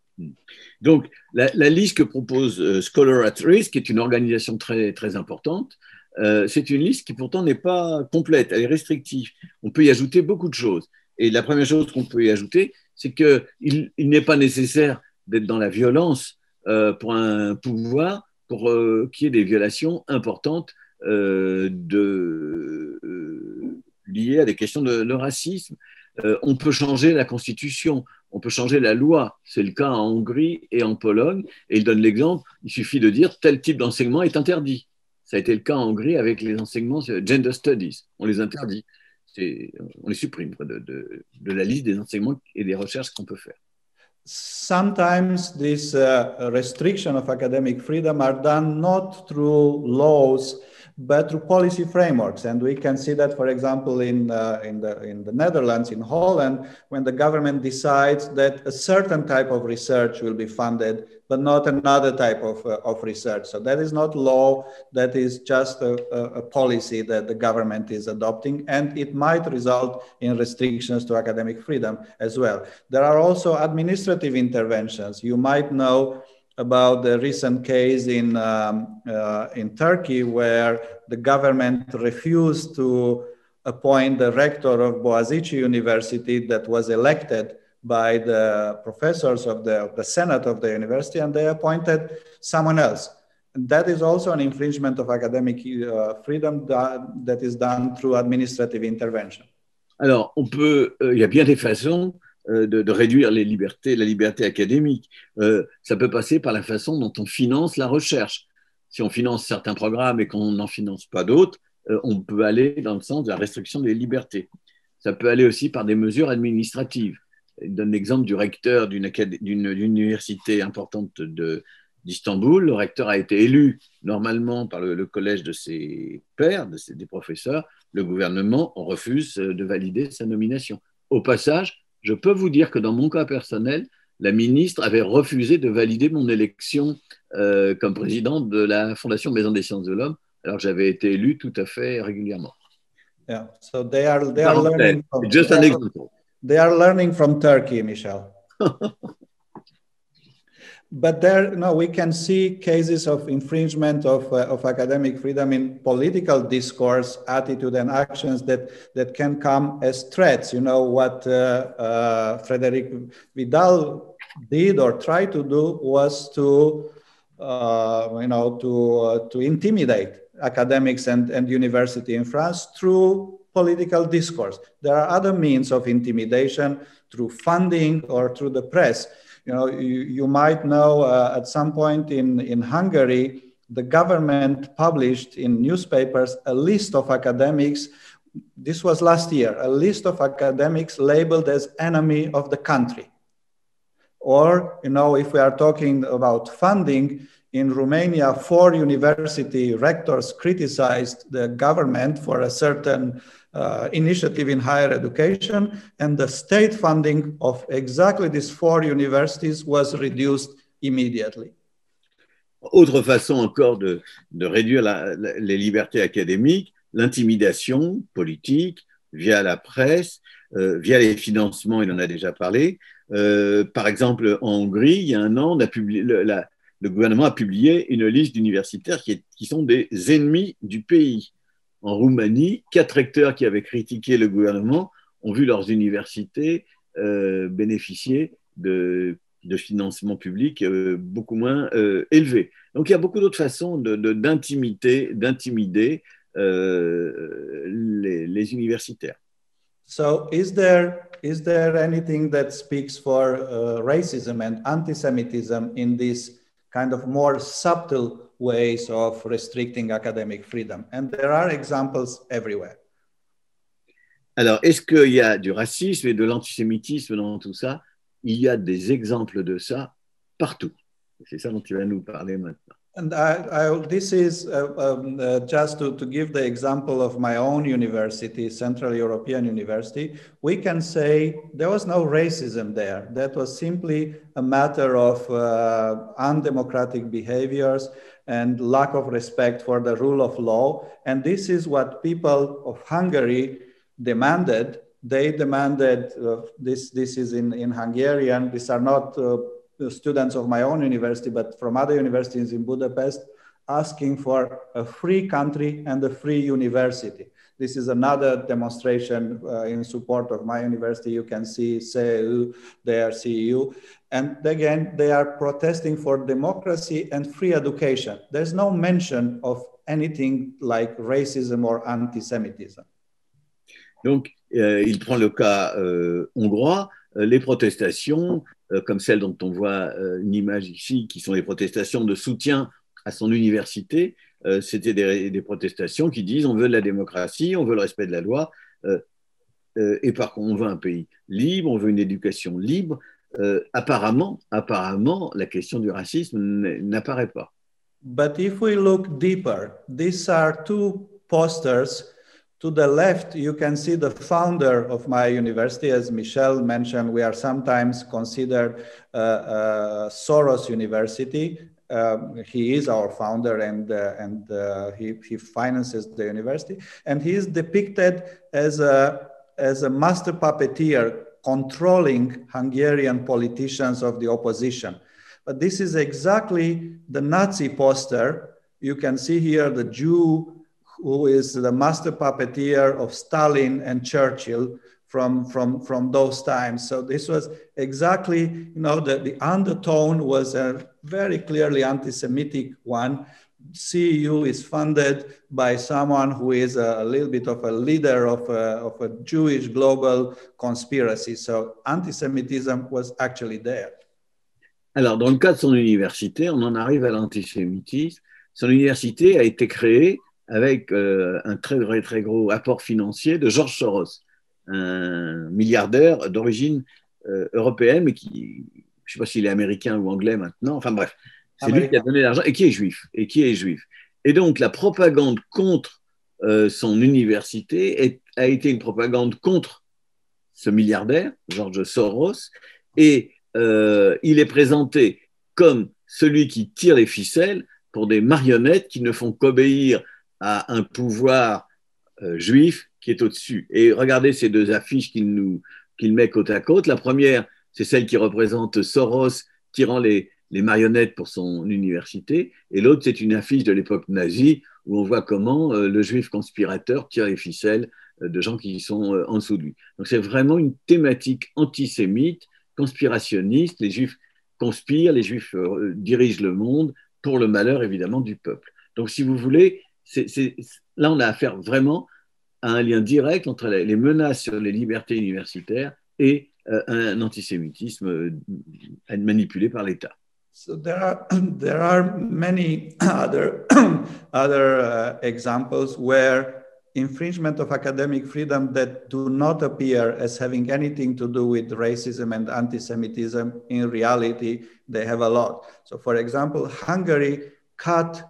Donc, la, la liste que propose euh, Scholar at Risk, qui est une organisation très, très importante, euh, c'est une liste qui pourtant n'est pas complète, elle est restrictive. On peut y ajouter beaucoup de choses. Et la première chose qu'on peut y ajouter, c'est qu'il il n'est pas nécessaire d'être dans la violence euh, pour un pouvoir, pour euh, qu'il y ait des violations importantes euh, de, euh, liées à des questions de, de racisme. Euh, on peut changer la constitution, on peut changer la loi. C'est le cas en Hongrie et en Pologne. Et il donne l'exemple, il suffit de dire tel type d'enseignement est interdit. Ça a été le cas en Hongrie avec les enseignements gender studies. On les interdit. On les supprime de, de, de la liste des enseignements et des recherches qu'on peut faire. Sometimes these uh, restriction of academic freedom are done not through laws, but through policy frameworks. And we can see that, for example, in, uh, in, the, in the Netherlands, in Holland, when the government decides that a certain type of research will be funded, but not another type of, uh, of research. So that is not law, that is just a, a, a policy that the government is adopting, and it might result in restrictions to academic freedom as well. There are also administrative interventions. You might know about the recent case in, um, uh, in Turkey where the government refused to appoint the rector of Boğaziçi University that was elected by the professors of the, of the Senate of the university, and they appointed someone else. And that is also an infringement of academic uh, freedom that, that is done through administrative intervention. Alors, on peut, euh, il y a bien des façons De, de réduire les libertés, la liberté académique. Euh, ça peut passer par la façon dont on finance la recherche. Si on finance certains programmes et qu'on n'en finance pas d'autres, euh, on peut aller dans le sens de la restriction des libertés. Ça peut aller aussi par des mesures administratives. Il donne l'exemple du recteur d'une, d'une, d'une université importante de, d'Istanbul. Le recteur a été élu normalement par le, le collège de ses pairs, de ses, des professeurs. Le gouvernement refuse de valider sa nomination. Au passage, je peux vous dire que dans mon cas personnel, la ministre avait refusé de valider mon élection euh, comme président de la Fondation Maison des Sciences de l'Homme, alors que j'avais été élu tout à fait régulièrement. Yeah, so they are, they are learning from, Just an example. They are learning from Turkey, Michel. But there, no, we can see cases of infringement of, uh, of academic freedom in political discourse, attitude, and actions that, that can come as threats. You know, what uh, uh, Frédéric Vidal did or tried to do was to, uh, you know, to, uh, to intimidate academics and, and university in France through political discourse. There are other means of intimidation through funding or through the press. You know, you, you might know uh, at some point in, in Hungary, the government published in newspapers a list of academics. This was last year, a list of academics labeled as enemy of the country. Or, you know, if we are talking about funding, in Romania, four university rectors criticized the government for a certain uh, initiative in higher education, and the state funding of exactly these four universities was reduced immediately. Autre façon encore de, de réduire la, la, les libertés académiques, l'intimidation politique via la presse, euh, via les financements, il en a déjà parlé. Euh, par exemple, en Hongrie, il y a un an, on a publié, le, la, le gouvernement a publié une liste d'universitaires qui, est, qui sont des ennemis du pays. En Roumanie, quatre recteurs qui avaient critiqué le gouvernement ont vu leurs universités euh, bénéficier de, de financements publics euh, beaucoup moins euh, élevés. Donc, il y a beaucoup d'autres façons de, de, d'intimider, d'intimider euh, les, les universitaires. So, is there is there anything that speaks for uh, racism and anti-Semitism in these kind of more subtle ways of restricting academic freedom? And there are examples everywhere. Alors, est-ce qu'il y a du racisme et de l'antisémitisme dans tout ça? Il y a des exemples de ça partout. C'est ça dont tu vas nous parler maintenant. And I, I, this is uh, um, uh, just to, to give the example of my own university, Central European University. We can say there was no racism there. That was simply a matter of uh, undemocratic behaviors and lack of respect for the rule of law. And this is what people of Hungary demanded. They demanded, uh, this, this is in, in Hungarian, these are not uh, students of my own university, but from other universities in Budapest, asking for a free country and a free university. This is another demonstration uh, in support of my university. You can see C E U, there, C E U. And again, they are protesting for democracy and free education. There's no mention of anything like racism or anti-Semitism. Donc, euh, il prend le cas euh, hongrois, euh, les protestations, euh, comme celle dont on voit euh, une image ici, qui sont les protestations de soutien à son université. Euh, c'était des, des protestations qui disent on veut de la démocratie, on veut le respect de la loi, euh, euh, et par contre on veut un pays libre, on veut une éducation libre. Euh, apparemment, apparemment, la question du racisme n'apparaît pas. But if we look deeper, these are two posters. To the left, you can see the founder of my university. As Michel mentioned, we are sometimes considered uh, uh, Soros University. Um, he is our founder, and, uh, and uh, he, he finances the university. And he is depicted as a, as a master puppeteer controlling Hungarian politicians of the opposition. But this is exactly the Nazi poster. You can see here the Jew who is the master puppeteer of Stalin and Churchill from, from, from those times. So this was exactly, you know, the, the undertone was a very clearly anti-Semitic one. C E U is funded by someone who is a, a little bit of a leader of a, of a Jewish global conspiracy. So anti-Semitism was actually there. Alors, dans le cas de son université, on en arrive à l'antisémitisme. Son université a été créée avec euh, un très, très, très gros apport financier de George Soros, un milliardaire d'origine euh, européenne, mais qui, je ne sais pas s'il est américain ou anglais maintenant, enfin bref, c'est lui qui a donné l'argent et qui est juif, et qui est juif. Et donc, la propagande contre euh, son université est, a été une propagande contre ce milliardaire, George Soros, et euh, il est présenté comme celui qui tire les ficelles pour des marionnettes qui ne font qu'obéir à un pouvoir euh, juif qui est au-dessus. Et regardez ces deux affiches qu'il nous qu'il met côte à côte. La première, c'est celle qui représente Soros tirant les, les marionnettes pour son université. Et l'autre, c'est une affiche de l'époque nazie où on voit comment euh, le juif conspirateur tire les ficelles euh, de gens qui sont euh, en dessous de lui. Donc c'est vraiment une thématique antisémite, conspirationniste. Les juifs conspirent, les juifs euh, dirigent le monde pour le malheur évidemment du peuple. Donc si vous voulez, c'est, c'est, là on a affaire vraiment à un lien direct entre les menaces sur les libertés universitaires et euh, un antisémitisme manipulé par l'État. So there are there are many other other uh, examples where infringement of academic freedom that do not appear as having anything to do with racism and anti-Semitism. In reality, they have a lot. So, for example, Hungary cut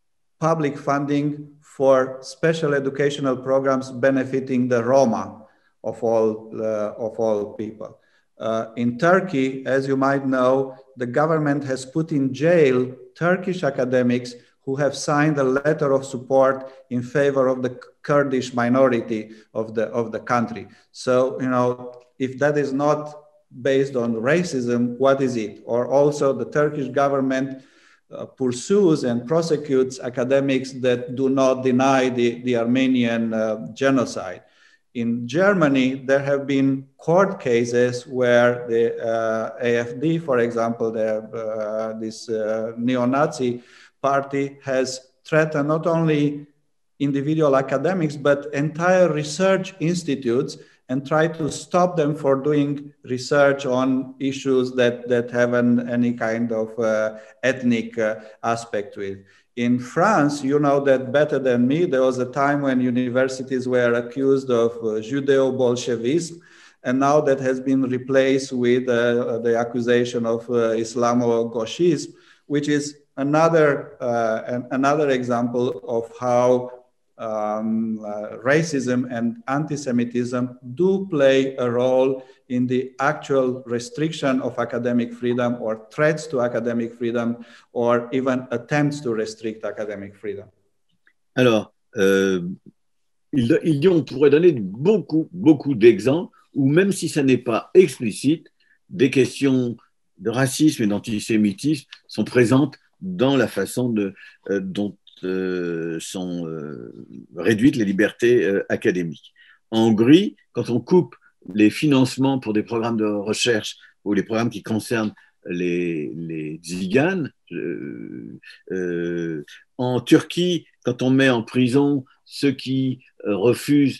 public funding for special educational programs benefiting the Roma of all uh, of all people. Uh, in Turkey, as you might know, the government has put in jail Turkish academics who have signed a letter of support in favor of the Kurdish minority of the, of the country. So, you know, if that is not based on racism, what is it? Or also the Turkish government uh, pursues and prosecutes academics that do not deny the, the Armenian uh, genocide. In Germany, there have been court cases where the uh, A F D, for example, the, uh, this uh, neo-Nazi party has threatened not only individual academics, but entire research institutes and try to stop them for doing research on issues that, that have an, any kind of uh, ethnic uh, aspect to it. In France, you know that better than me, there was a time when universities were accused of uh, Judeo-Bolshevism, and now that has been replaced with uh, the accusation of uh, Islamo-Gauchism, which is another, uh, an, another example of how um, uh, racism and anti-Semitism do play a role in the actual restriction of academic freedom or threats to academic freedom or even attempts to restrict academic freedom. Alors, euh, il, il, on pourrait donner beaucoup, beaucoup d'exemples où même si ça n'est pas explicite, des questions de racisme et d'antisémitisme sont présentes dans la façon de, euh, dont euh, sont euh, réduites les libertés euh, académiques. En Hongrie, quand on coupe les financements pour des programmes de recherche ou les programmes qui concernent les, les tziganes, euh, euh, en Turquie, quand on met en prison ceux qui euh, refusent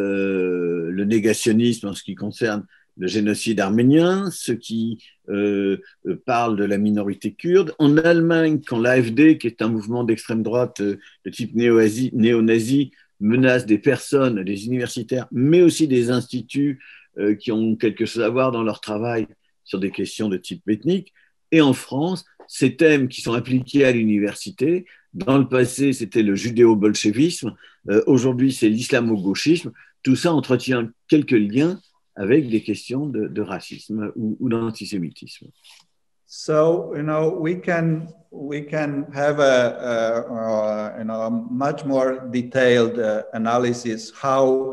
euh, le négationnisme en ce qui concerne le génocide arménien, ceux qui euh, parlent de la minorité kurde. En Allemagne, quand l'A F D, qui est un mouvement d'extrême droite euh, de type néo-nazi, menace des personnes, des universitaires, mais aussi des instituts euh, qui ont quelque chose à voir dans leur travail sur des questions de type ethnique. Et en France, ces thèmes qui sont appliqués à l'université, dans le passé, c'était le judéo-bolchevisme, euh, aujourd'hui, c'est l'islamo-gauchisme. Tout ça entretient quelques liens avec des questions de, de racisme ou, ou d'antisémitisme. So, you know, we can we can have a, a, a you know a much more detailed uh, analysis how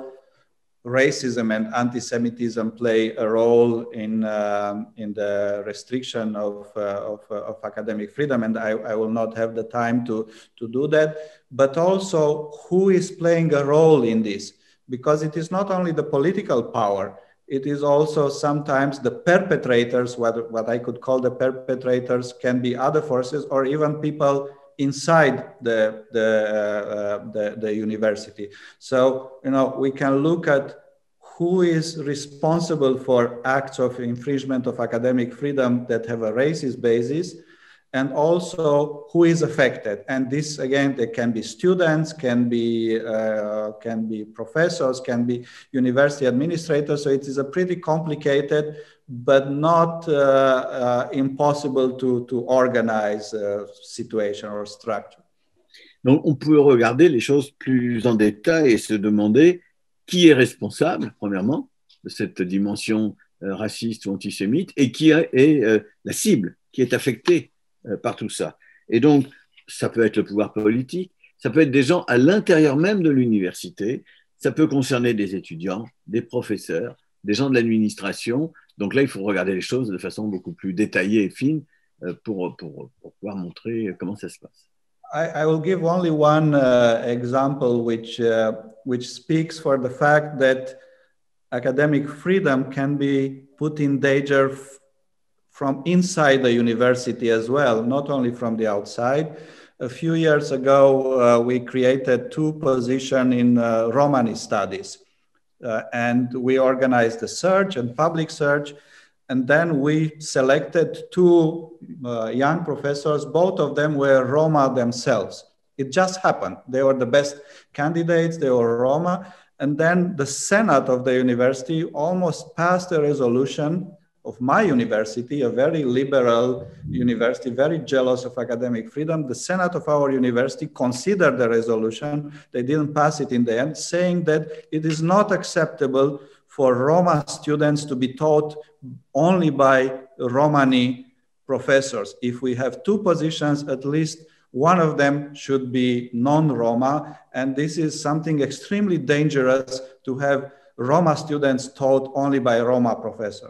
racism and anti-Semitism play a role in um, in the restriction of uh, of, uh, of academic freedom, and I, I will not have the time to to do that. But also, who is playing a role in this? Because it is not only the political power. It is also sometimes the perpetrators, what, what I could call the perpetrators can be other forces or even people inside the, the, uh, the, the university. So, you know, we can look at who is responsible for acts of infringement of academic freedom that have a racist basis, and also who is affected. And this, again, they can be students, can be, uh, can be professors, can be university administrators. So it is a pretty complicated, but not uh, uh, impossible to, to organize uh, situation or structure. Donc, on peut regarder les choses plus en détail et se demander qui est responsable, premièrement, de cette dimension euh, raciste ou antisémite, et qui est euh, la cible, qui est affectée par tout ça. Et donc, ça peut être le pouvoir politique, ça peut être des gens à l'intérieur même de l'université, ça peut concerner des étudiants, des professeurs, des gens de l'administration. Donc là, il faut regarder les choses de façon beaucoup plus détaillée et fine pour, pour, pour pouvoir montrer comment ça se passe. I, I will give only one uh, example which, uh, which speaks for the fact that academic freedom can be put in danger from inside the university as well, not only from the outside. A few years ago, uh, we created two positions in uh, Romani studies. Uh, and we organized a search and public search. And then we selected two uh, young professors. Both of them were Roma themselves. It just happened. They were the best candidates. They were Roma. And then the Senate of the university almost passed a resolution of my university, a very liberal university, very jealous of academic freedom. The Senate of our university considered the resolution. They didn't pass it in the end, saying that it is not acceptable for Roma students to be taught only by Romani professors. If we have two positions, at least one of them should be non-Roma. And this is something extremely dangerous to have Roma students taught only by Roma professors.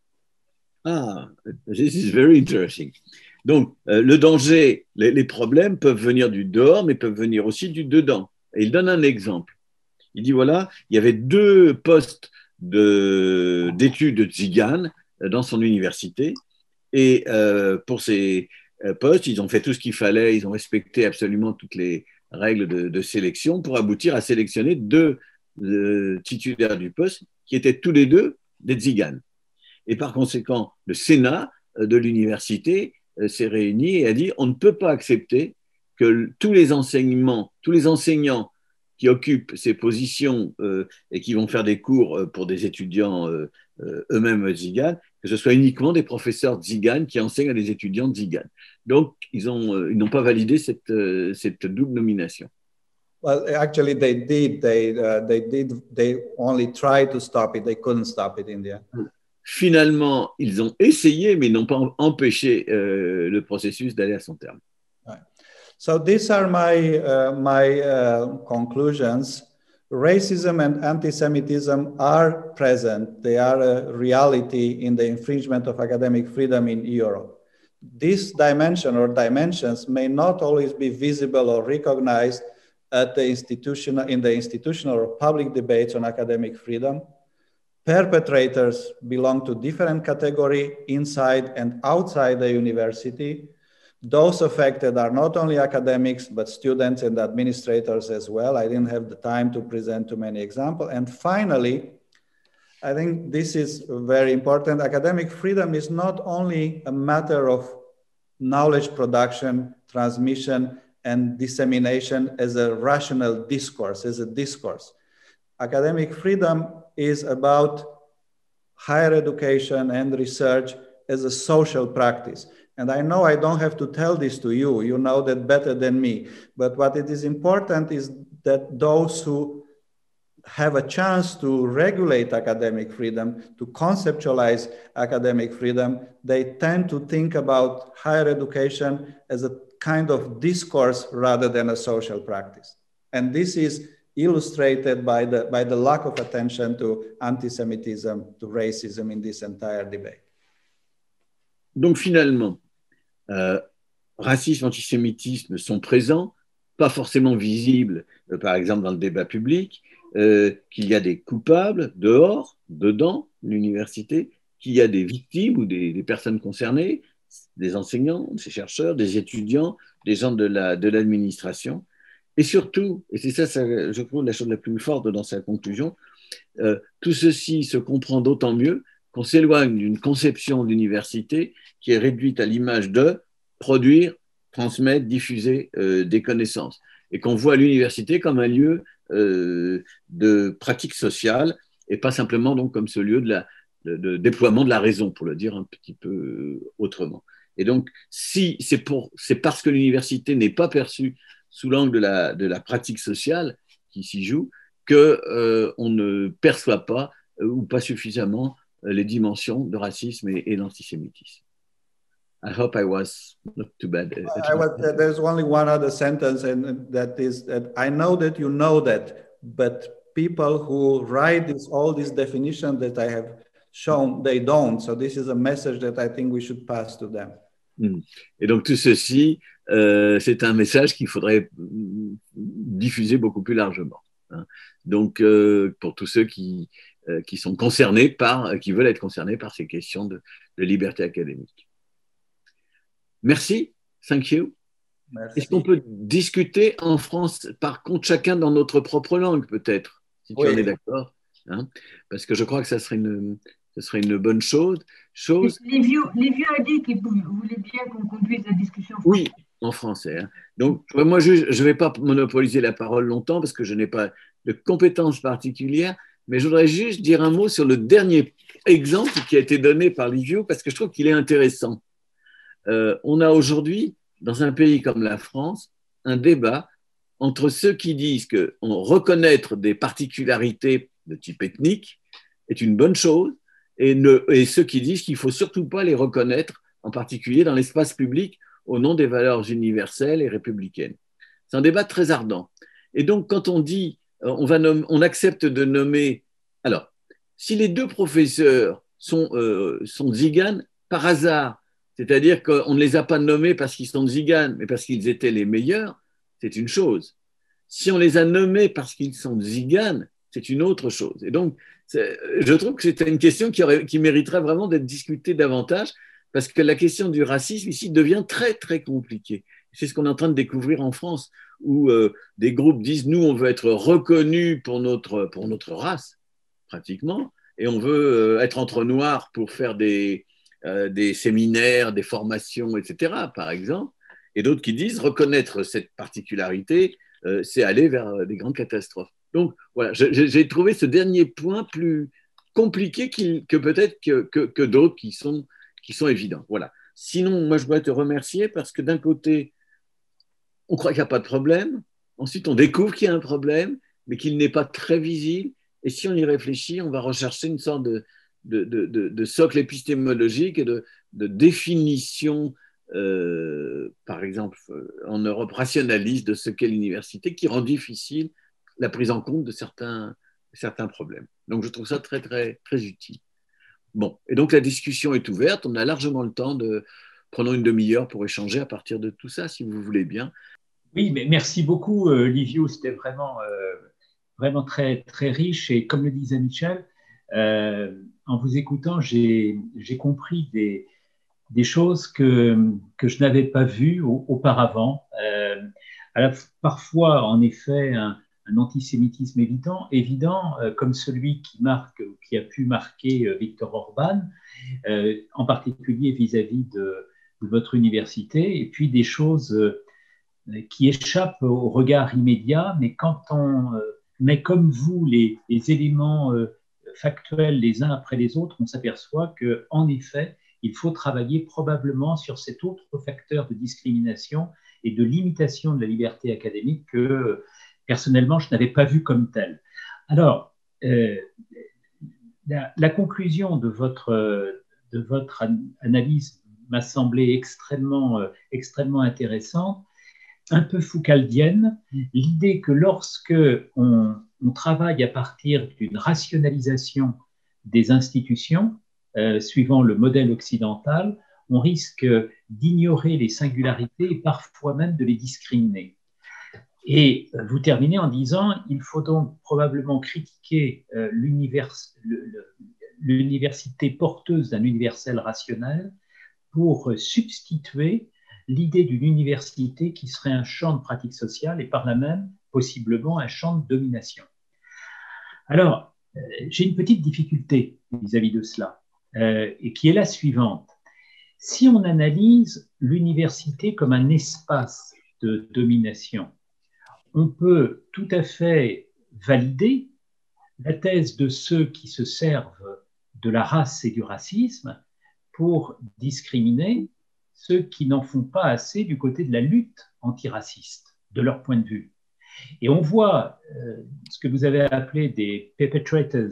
Ah, this is very interesting. Donc, euh, le danger, les, les problèmes peuvent venir du dehors, mais peuvent venir aussi du dedans. Et il donne un exemple. Il dit, voilà, il y avait deux postes de, d'études de tziganes dans son université. Et euh, pour ces postes, ils ont fait tout ce qu'il fallait. Ils ont respecté absolument toutes les règles de, de sélection pour aboutir à sélectionner deux euh, titulaires du poste qui étaient tous les deux des tziganes. Et par conséquent, le Sénat de l'université s'est réuni et a dit on ne peut pas accepter que tous les enseignements, tous les enseignants qui occupent ces positions euh, et qui vont faire des cours pour des étudiants euh, euh, eux-mêmes tziganes, que ce soit uniquement des professeurs tziganes qui enseignent à des étudiants tziganes. Donc, ils ont, euh, ils n'ont pas validé cette, euh, cette double nomination. Well, actually, they did. They, uh, they did. They only tried to stop it. They couldn't stop it in the end. Finalement, ils ont essayé, mais n'ont pas empêché euh, le processus d'aller à son terme. Right. So these are my uh, my uh, conclusions. Racism and anti-Semitism are present. They are a reality in the infringement of academic freedom in Europe. This dimension or dimensions may not always be visible or recognized at the institutional, in the institutional or public debates on academic freedom. Perpetrators belong to different categories inside and outside the university. Those affected are not only academics, but students and administrators as well. I didn't have the time to present too many examples. And finally, I think this is very important. Academic freedom is not only a matter of knowledge production, transmission, and dissemination as a rational discourse, as a discourse. Academic freedom is about higher education and research as a social practice. And I know I don't have to tell this to you, you know that better than me. But what it is important is that those who have a chance to regulate academic freedom, to conceptualize academic freedom, they tend to think about higher education as a kind of discourse rather than a social practice. And this is illustrated by the, by the lack of attention to anti-Semitism, to racism in this entire debate. Donc finalement, euh, racisme, antisémitisme sont présents, pas forcément visibles, euh, par exemple dans le débat public, euh, qu'il y a des coupables dehors, dedans, l'université, qu'il y a des victimes ou des, des personnes concernées, des enseignants, des chercheurs, des étudiants, des gens de la, de l'administration. Et surtout, et c'est ça, ça, je trouve, la chose la plus forte dans sa conclusion, euh, tout ceci se comprend d'autant mieux qu'on s'éloigne d'une conception de l'université qui est réduite à l'image de produire, transmettre, diffuser euh, des connaissances, et qu'on voit l'université comme un lieu euh, de pratique sociale et pas simplement donc comme ce lieu de, la, de, de déploiement de la raison, pour le dire un petit peu autrement. Et donc, si c'est, pour, c'est parce que l'université n'est pas perçue sous l'angle de la, de la pratique sociale qui s'y joue qu'on euh, ne perçoit pas euh, ou pas suffisamment euh, les dimensions de racisme et, et d'antisémitisme. I hope I was not too bad. I was, there's only one other sentence, and that is that I know that you know that, but people who write this, all these definitions that I have shown, they don't. So this is a message that I think we should pass to them. Et donc tout ceci, euh, c'est un message qu'il faudrait diffuser beaucoup plus largement. Hein. Donc euh, pour tous ceux qui, euh, qui sont concernés par, qui veulent être concernés par ces questions de, de liberté académique. Merci, thank you. Merci. Est-ce qu'on peut discuter en France, par contre, chacun dans notre propre langue, peut-être, si tu oui. en es d'accord, hein? Parce que je crois que ça serait une, ça serait une bonne chose. chose... Les, vieux, les vieux a dit qu'il voulait bien qu'on conduise la discussion en français. Oui, en français. Hein. Donc, moi, je ne vais pas monopoliser la parole longtemps parce que je n'ai pas de compétences particulières, mais je voudrais juste dire un mot sur le dernier exemple qui a été donné par Livio parce que je trouve qu'il est intéressant. Euh, on a aujourd'hui, dans un pays comme la France, un débat entre ceux qui disent que reconnaître des particularités de type ethnique est une bonne chose et, ne, et ceux qui disent qu'il ne faut surtout pas les reconnaître, en particulier dans l'espace public, au nom des valeurs universelles et républicaines. C'est un débat très ardent. Et donc, quand on dit, on, va nommer, on accepte de nommer… Alors, si les deux professeurs sont, euh, sont tziganes, par hasard, c'est-à-dire qu'on ne les a pas nommés parce qu'ils sont tziganes, mais parce qu'ils étaient les meilleurs, c'est une chose. Si on les a nommés parce qu'ils sont tziganes, c'est une autre chose. Et donc, je trouve que c'est une question qui, aurait, qui mériterait vraiment d'être discutée davantage, parce que la question du racisme ici devient très, très compliquée. C'est ce qu'on est en train de découvrir en France, où euh, des groupes disent « nous, on veut être reconnus pour notre, pour notre race », pratiquement, et on veut euh, être entre noirs pour faire des, euh, des séminaires, des formations, et cetera, par exemple. Et d'autres qui disent reconnaître cette particularité, euh, c'est aller vers des grandes catastrophes. Donc, voilà, j'ai trouvé ce dernier point plus compliqué que peut-être que, que, que d'autres qui sont, qui sont évidents. Voilà. Sinon, moi, je voudrais te remercier parce que d'un côté, on croit qu'il n'y a pas de problème. Ensuite, on découvre qu'il y a un problème, mais qu'il n'est pas très visible. Et si on y réfléchit, on va rechercher une sorte de, de, de, de, de socle épistémologique et de, de définition, euh, par exemple, en Europe, rationaliste de ce qu'est l'université, qui rend difficile la prise en compte de certains, certains problèmes. Donc, je trouve ça très, très, très utile. Bon, et donc la discussion est ouverte. On a largement le temps de... Prenons une demi-heure pour échanger à partir de tout ça, si vous voulez bien. Oui, mais merci beaucoup, euh, Livio. C'était vraiment, euh, vraiment très, très riche. Et comme le disait Michel, euh, en vous écoutant, j'ai compris des, des choses que, que je n'avais pas vues au, auparavant. Euh, alors, parfois, en effet, un, un antisémitisme évident, évident euh, comme celui qui, marque, qui a pu marquer euh, Viktor Orban, euh, en particulier vis-à-vis de, de votre université, et puis des choses euh, qui échappent au regard immédiat, mais quand on euh, met comme vous les, les éléments euh, factuels les uns après les autres, on s'aperçoit qu'en effet, il faut travailler probablement sur cet autre facteur de discrimination et de limitation de la liberté académique que personnellement, je n'avais pas vu comme tel. Alors, euh, la, la conclusion de votre, de votre analyse m'a semblé extrêmement, euh, extrêmement intéressante, un peu foucaldienne, l'idée que lorsque on, on travaille à partir d'une rationalisation des institutions, euh, suivant le modèle occidental, on risque d'ignorer les singularités et parfois même de les discriminer. Et vous terminez en disant il faut donc probablement critiquer euh, l'université porteuse d'un universel rationnel pour substituer l'idée d'une université qui serait un champ de pratique sociale et par là même possiblement un champ de domination. Alors, euh, j'ai une petite difficulté vis-à-vis de cela, euh, et qui est la suivante. Si on analyse l'université comme un espace de domination, on peut tout à fait valider la thèse de ceux qui se servent de la race et du racisme pour discriminer ceux qui n'en font pas assez du côté de la lutte antiraciste, de leur point de vue. Et on voit euh, ce que vous avez appelé des perpetrators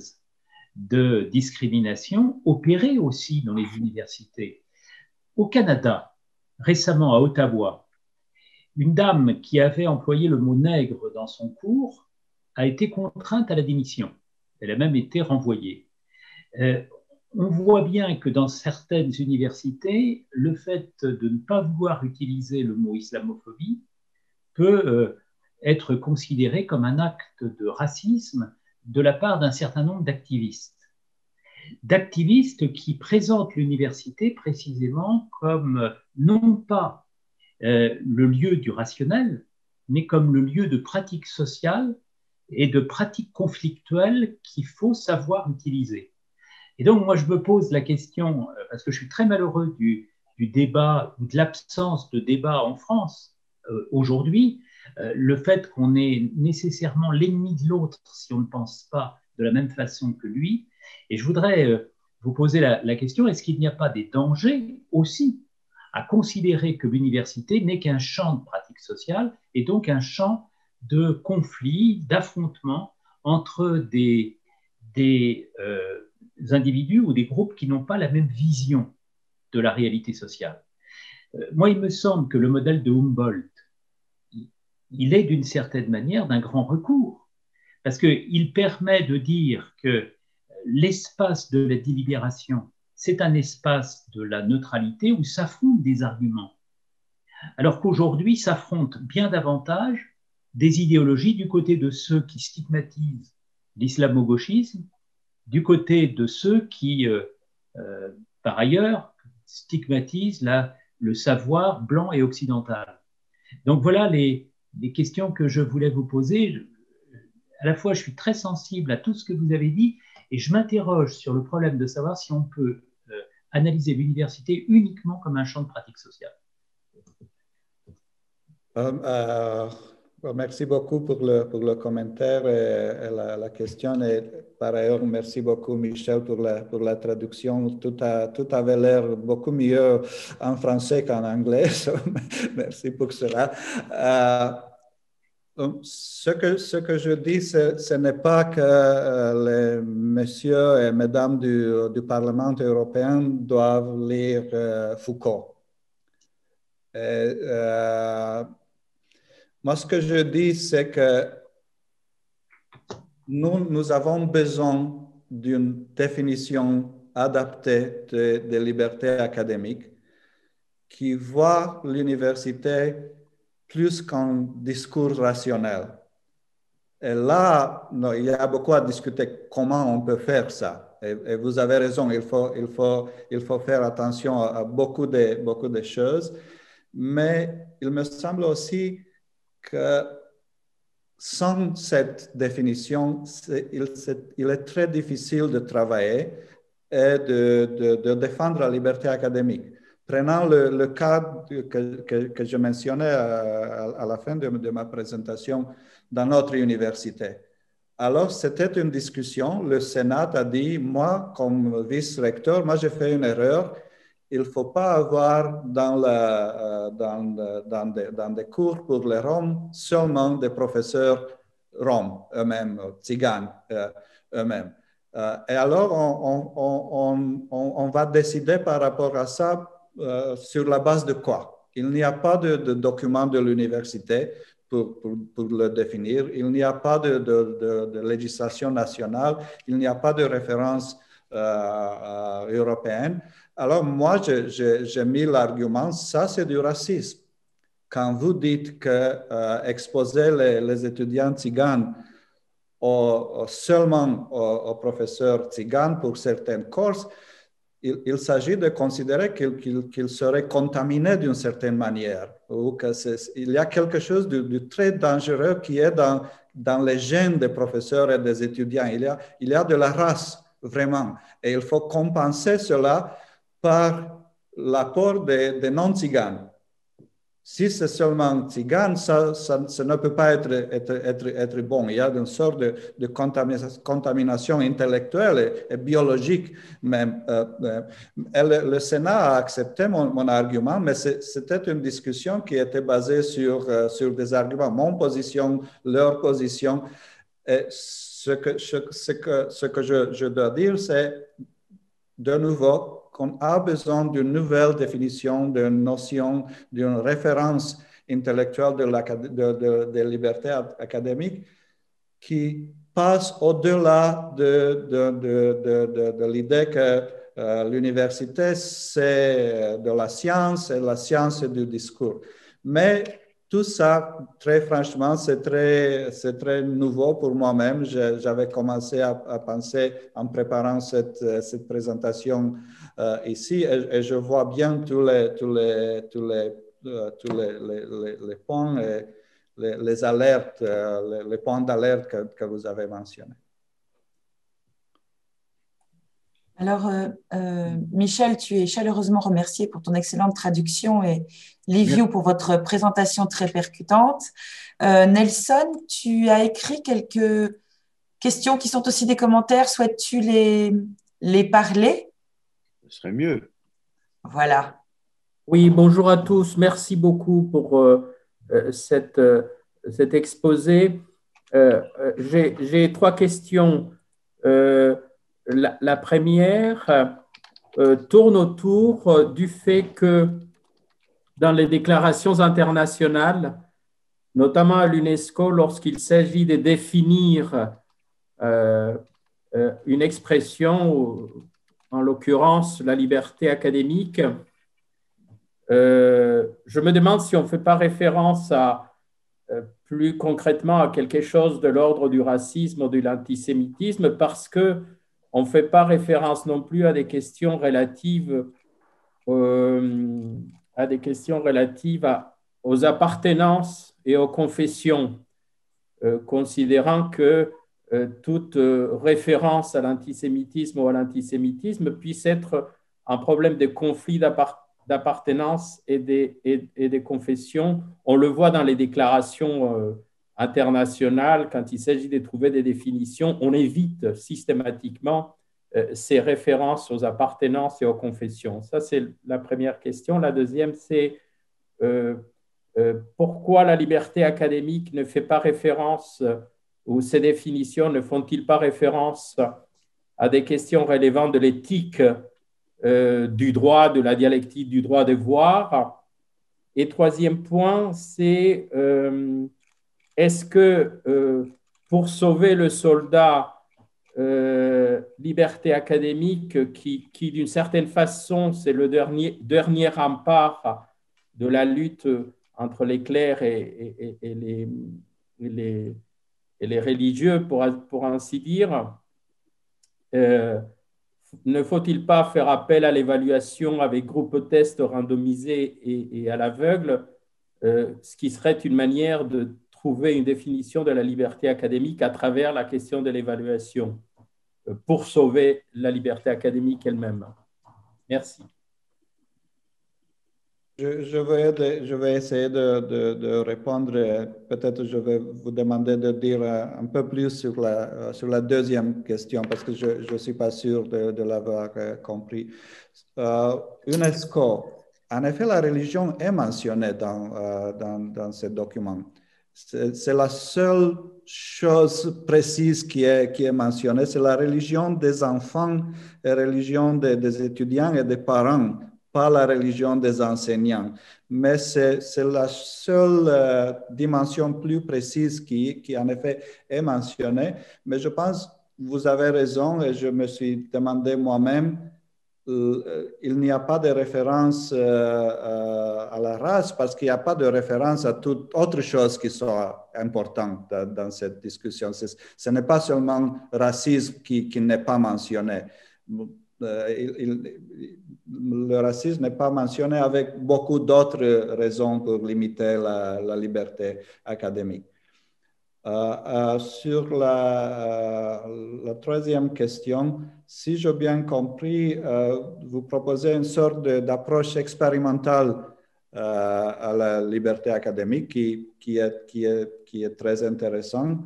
de discrimination opérer aussi dans les universités. Au Canada, récemment à Ottawa, une dame qui avait employé le mot nègre dans son cours a été contrainte à la démission. Elle a même été renvoyée. Euh, on voit bien que dans certaines universités, le fait de ne pas vouloir utiliser le mot islamophobie peut euh, être considéré comme un acte de racisme de la part d'un certain nombre d'activistes. D'activistes qui présentent l'université précisément comme non pas Euh, le lieu du rationnel, mais comme le lieu de pratique sociale et de pratique conflictuelle qu'il faut savoir utiliser. Et donc, moi, je me pose la question, parce que je suis très malheureux du, du débat ou de l'absence de débat en France euh, aujourd'hui, euh, le fait qu'on est nécessairement l'ennemi de l'autre si on ne pense pas de la même façon que lui. Et je voudrais euh, vous poser la, la question, est-ce qu'il n'y a pas des dangers aussi à considérer que l'université n'est qu'un champ de pratique sociale et donc un champ de conflit, d'affrontement entre des, des euh, individus ou des groupes qui n'ont pas la même vision de la réalité sociale. Euh, moi, il me semble que le modèle de Humboldt, il est d'une certaine manière d'un grand recours, parce qu'il permet de dire que l'espace de la délibération, c'est un espace de la neutralité où s'affrontent des arguments. Alors qu'aujourd'hui s'affrontent bien davantage des idéologies du côté de ceux qui stigmatisent l'islamo-gauchisme, du côté de ceux qui, euh, euh, par ailleurs, stigmatisent la, le savoir blanc et occidental. Donc voilà les, les questions que je voulais vous poser. à la fois, je suis très sensible à tout ce que vous avez dit et je m'interroge sur le problème de savoir si on peut euh, analyser l'université uniquement comme un champ de pratique sociale. Euh, euh, merci beaucoup pour le, pour le commentaire et, et la, la question. Et par ailleurs, merci beaucoup, Michel, pour la, pour la traduction. Tout, a, tout avait l'air beaucoup mieux en français qu'en anglais. Merci pour cela. Euh, ce, que, ce que je dis, ce, ce n'est pas que euh, les messieurs et mesdames du, du Parlement européen doivent lire euh, Foucault. Et, euh, Moi, ce que je dis, c'est que nous, nous avons besoin d'une définition adaptée de, de liberté académique qui voit l'université plus qu'un discours rationnel. Et là, non, il y a beaucoup à discuter comment on peut faire ça. Et, et vous avez raison, il faut, il faut, il faut faire attention à, à beaucoup, de, beaucoup de choses. Mais il me semble aussi que sans cette définition, c'est, il, c'est, il est très difficile de travailler et de, de, de défendre la liberté académique. Prenons le, le cas que, que, que je mentionnais à, à la fin de, de ma présentation dans notre université. Alors, c'était une discussion. Le Sénat a dit, moi, comme vice-recteur, moi, j'ai fait une erreur. Il ne faut pas avoir dans, la, dans, dans, des, dans des cours pour les Roms seulement des professeurs Roms eux-mêmes, tziganes eux-mêmes. Et alors, on, on, on, on va décider par rapport à ça euh, sur la base de quoi? Il n'y a pas de, de document de l'université pour, pour, pour le définir. Il n'y a pas de, de, de, de législation nationale. Il n'y a pas de référence euh, euh, européenne. Alors, moi, j'ai mis l'argument, ça, c'est du racisme. Quand vous dites que euh, exposer les, les étudiants tziganes au, au, seulement aux, aux professeurs tziganes pour certaines courses, il, il s'agit de considérer qu'ils qu'ils, qu'ils seraient contaminés d'une certaine manière, ou qu'il y a quelque chose de, de très dangereux qui est dans, dans les gènes des professeurs et des étudiants. Il y a, il y a de la race, vraiment. Et il faut compenser cela par l'apport des, des non-tziganes. Si c'est seulement tzigane, ça, ça, ça ne peut pas être, être, être, être bon. Il y a une sorte de, de contamination, contamination intellectuelle et, et biologique même. Euh, euh, le, le Sénat a accepté mon, mon argument, mais c'était une discussion qui était basée sur, euh, sur des arguments, mon position, leur position. Et ce que, ce, ce que, ce que je, je dois dire, c'est de nouveau qu'on a besoin d'une nouvelle définition, d'une notion, d'une référence intellectuelle de la de, de, de liberté académique qui passe au-delà de, de, de, de, de l'idée que euh, l'université, c'est de la science et la science c'est du discours. Mais tout ça, très franchement, c'est très, c'est très nouveau pour moi-même. J'avais commencé à, à penser en préparant cette, cette présentation euh, ici et, et je vois bien tous les, tous les, tous les, euh, tous les, les, les, les points, et les, les alertes, euh, les, les points d'alerte que, que vous avez mentionnés. Alors, euh, euh, Michel, tu es chaleureusement remercié pour ton excellente traduction et Liviu pour votre présentation très percutante. Euh, Nelson, tu as écrit quelques questions qui sont aussi des commentaires. Souhaites-tu les, les parler? Ce serait mieux. Voilà. Oui, bonjour à tous. Merci beaucoup pour euh, cette, euh, cet exposé. Euh, j'ai trois questions. Euh, La, la première euh, tourne autour euh, du fait que dans les déclarations internationales, notamment à l'UNESCO, lorsqu'il s'agit de définir euh, euh, une expression, en l'occurrence la liberté académique, euh, je me demande si on ne fait pas référence à, euh, plus concrètement à quelque chose de l'ordre du racisme ou de l'antisémitisme, parce que on ne fait pas référence non plus à des questions relatives, euh, à des questions relatives à, aux appartenances et aux confessions. euh, considérant que euh, toute euh, référence à l'antisémitisme ou à l'antisémitisme puisse être un problème de conflit d'appartenance et des, et, et des confessions. On le voit dans les déclarations euh, internationales, quand il s'agit de trouver des définitions, on évite systématiquement euh, ces références aux appartenances et aux confessions. Ça, c'est la première question. La deuxième, c'est euh, euh, pourquoi la liberté académique ne fait pas référence, euh, ou ces définitions ne font-ils pas référence à des questions relevantes de l'éthique euh, du droit, de la dialectique du droit de voir. Et troisième point, c'est euh, est-ce que euh, pour sauver le soldat, euh, liberté académique qui, qui d'une certaine façon, c'est le dernier, dernier rempart de la lutte entre les clercs et, et, et, les, et, les, et les religieux, pour, pour ainsi dire, euh, ne faut-il pas faire appel à l'évaluation avec groupe test randomisé et, et à l'aveugle, euh, ce qui serait une manière de trouver une définition de la liberté académique à travers la question de l'évaluation, euh, pour sauver la liberté académique elle-même. Merci. Je, je, vais, je vais essayer de, de, de répondre. Peut-être je vais vous demander de dire un peu plus sur la, sur la deuxième question parce que je ne suis pas sûr de, de l'avoir compris. Euh, UNESCO, en effet, la religion est mentionnée dans, euh, dans, dans ce document. C'est la seule chose précise qui est, qui est mentionnée, c'est la religion des enfants et la religion des, des étudiants et des parents, pas la religion des enseignants. Mais c'est la seule euh, dimension plus précise qui, qui, en effet, est mentionnée. Mais je pense, vous avez raison, et je me suis demandé moi-même, euh, il n'y a pas de référence euh, euh, à la race parce qu'il n'y a pas de référence à toute autre chose qui soit importante dans, dans cette discussion. Ce n'est pas seulement racisme qui, qui n'est pas mentionné. Euh, il, il, le racisme n'est pas mentionné avec beaucoup d'autres raisons pour limiter la, la liberté académique. Euh, euh, sur la, euh, la troisième question, si j'ai bien compris, euh, vous proposez une sorte d'approche expérimentale euh, à la liberté académique qui, qui, est, qui, est, qui est très intéressante.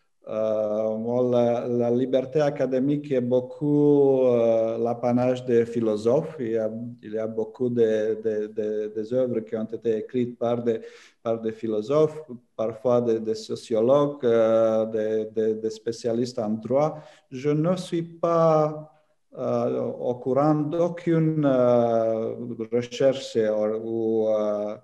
Euh, la, la liberté académique est beaucoup euh, l'apanage des philosophes. Il y a, il y a beaucoup de, de, de, des œuvres qui ont été écrites par des, par des philosophes, parfois des, des sociologues, euh, des, des, des spécialistes en droit. Je ne suis pas euh, au courant d'aucune euh, recherche ou euh,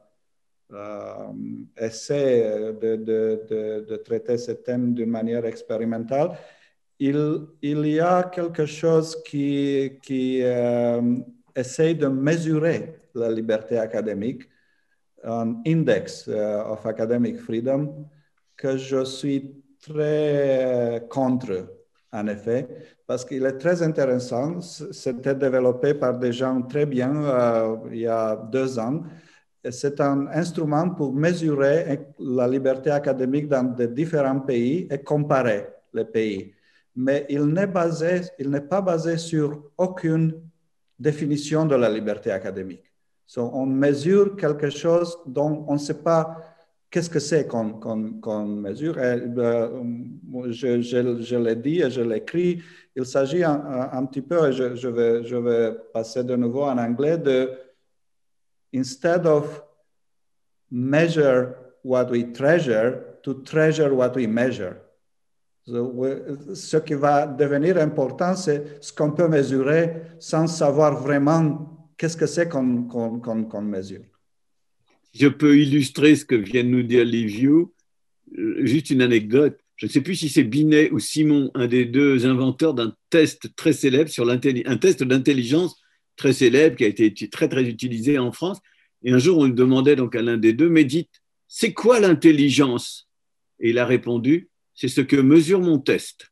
Euh, essaie de, de, de, de traiter ce thème d'une manière expérimentale, il, il y a quelque chose qui, qui euh, essaie de mesurer la liberté académique, un index uh, of academic freedom, que je suis très contre, en effet, parce qu'il est très intéressant. C'était développé par des gens très bien euh, il y a deux ans. C'est un instrument pour mesurer la liberté académique dans de différents pays et comparer les pays. Mais il n'est basé, il n'est pas basé sur aucune définition de la liberté académique. So, on mesure quelque chose dont on ne sait pas qu'est-ce que c'est qu'on qu'on, qu'on mesure. Et, euh, je je, je l'ai dit et je l'écris. Il s'agit un, un, un petit peu, et je, je, vais, je vais passer de nouveau en anglais, de instead of measure what we treasure, to treasure what we measure. So we, ce qui va devenir important, c'est ce qu'on peut mesurer sans savoir vraiment qu'est-ce que c'est qu'on qu'on, qu'on, qu'on mesure. Je peux illustrer ce que vient de nous dire Liviu. Juste une anecdote. Je ne sais plus si c'est Binet ou Simon, un des deux inventeurs d'un test très célèbre sur l'intelligence, un test d'intelligence très célèbre qui a été très très utilisé en France. Et un jour, on lui demandait donc à l'un des deux, mais dites, c'est quoi l'intelligence? Et il a répondu, c'est ce que mesure mon test.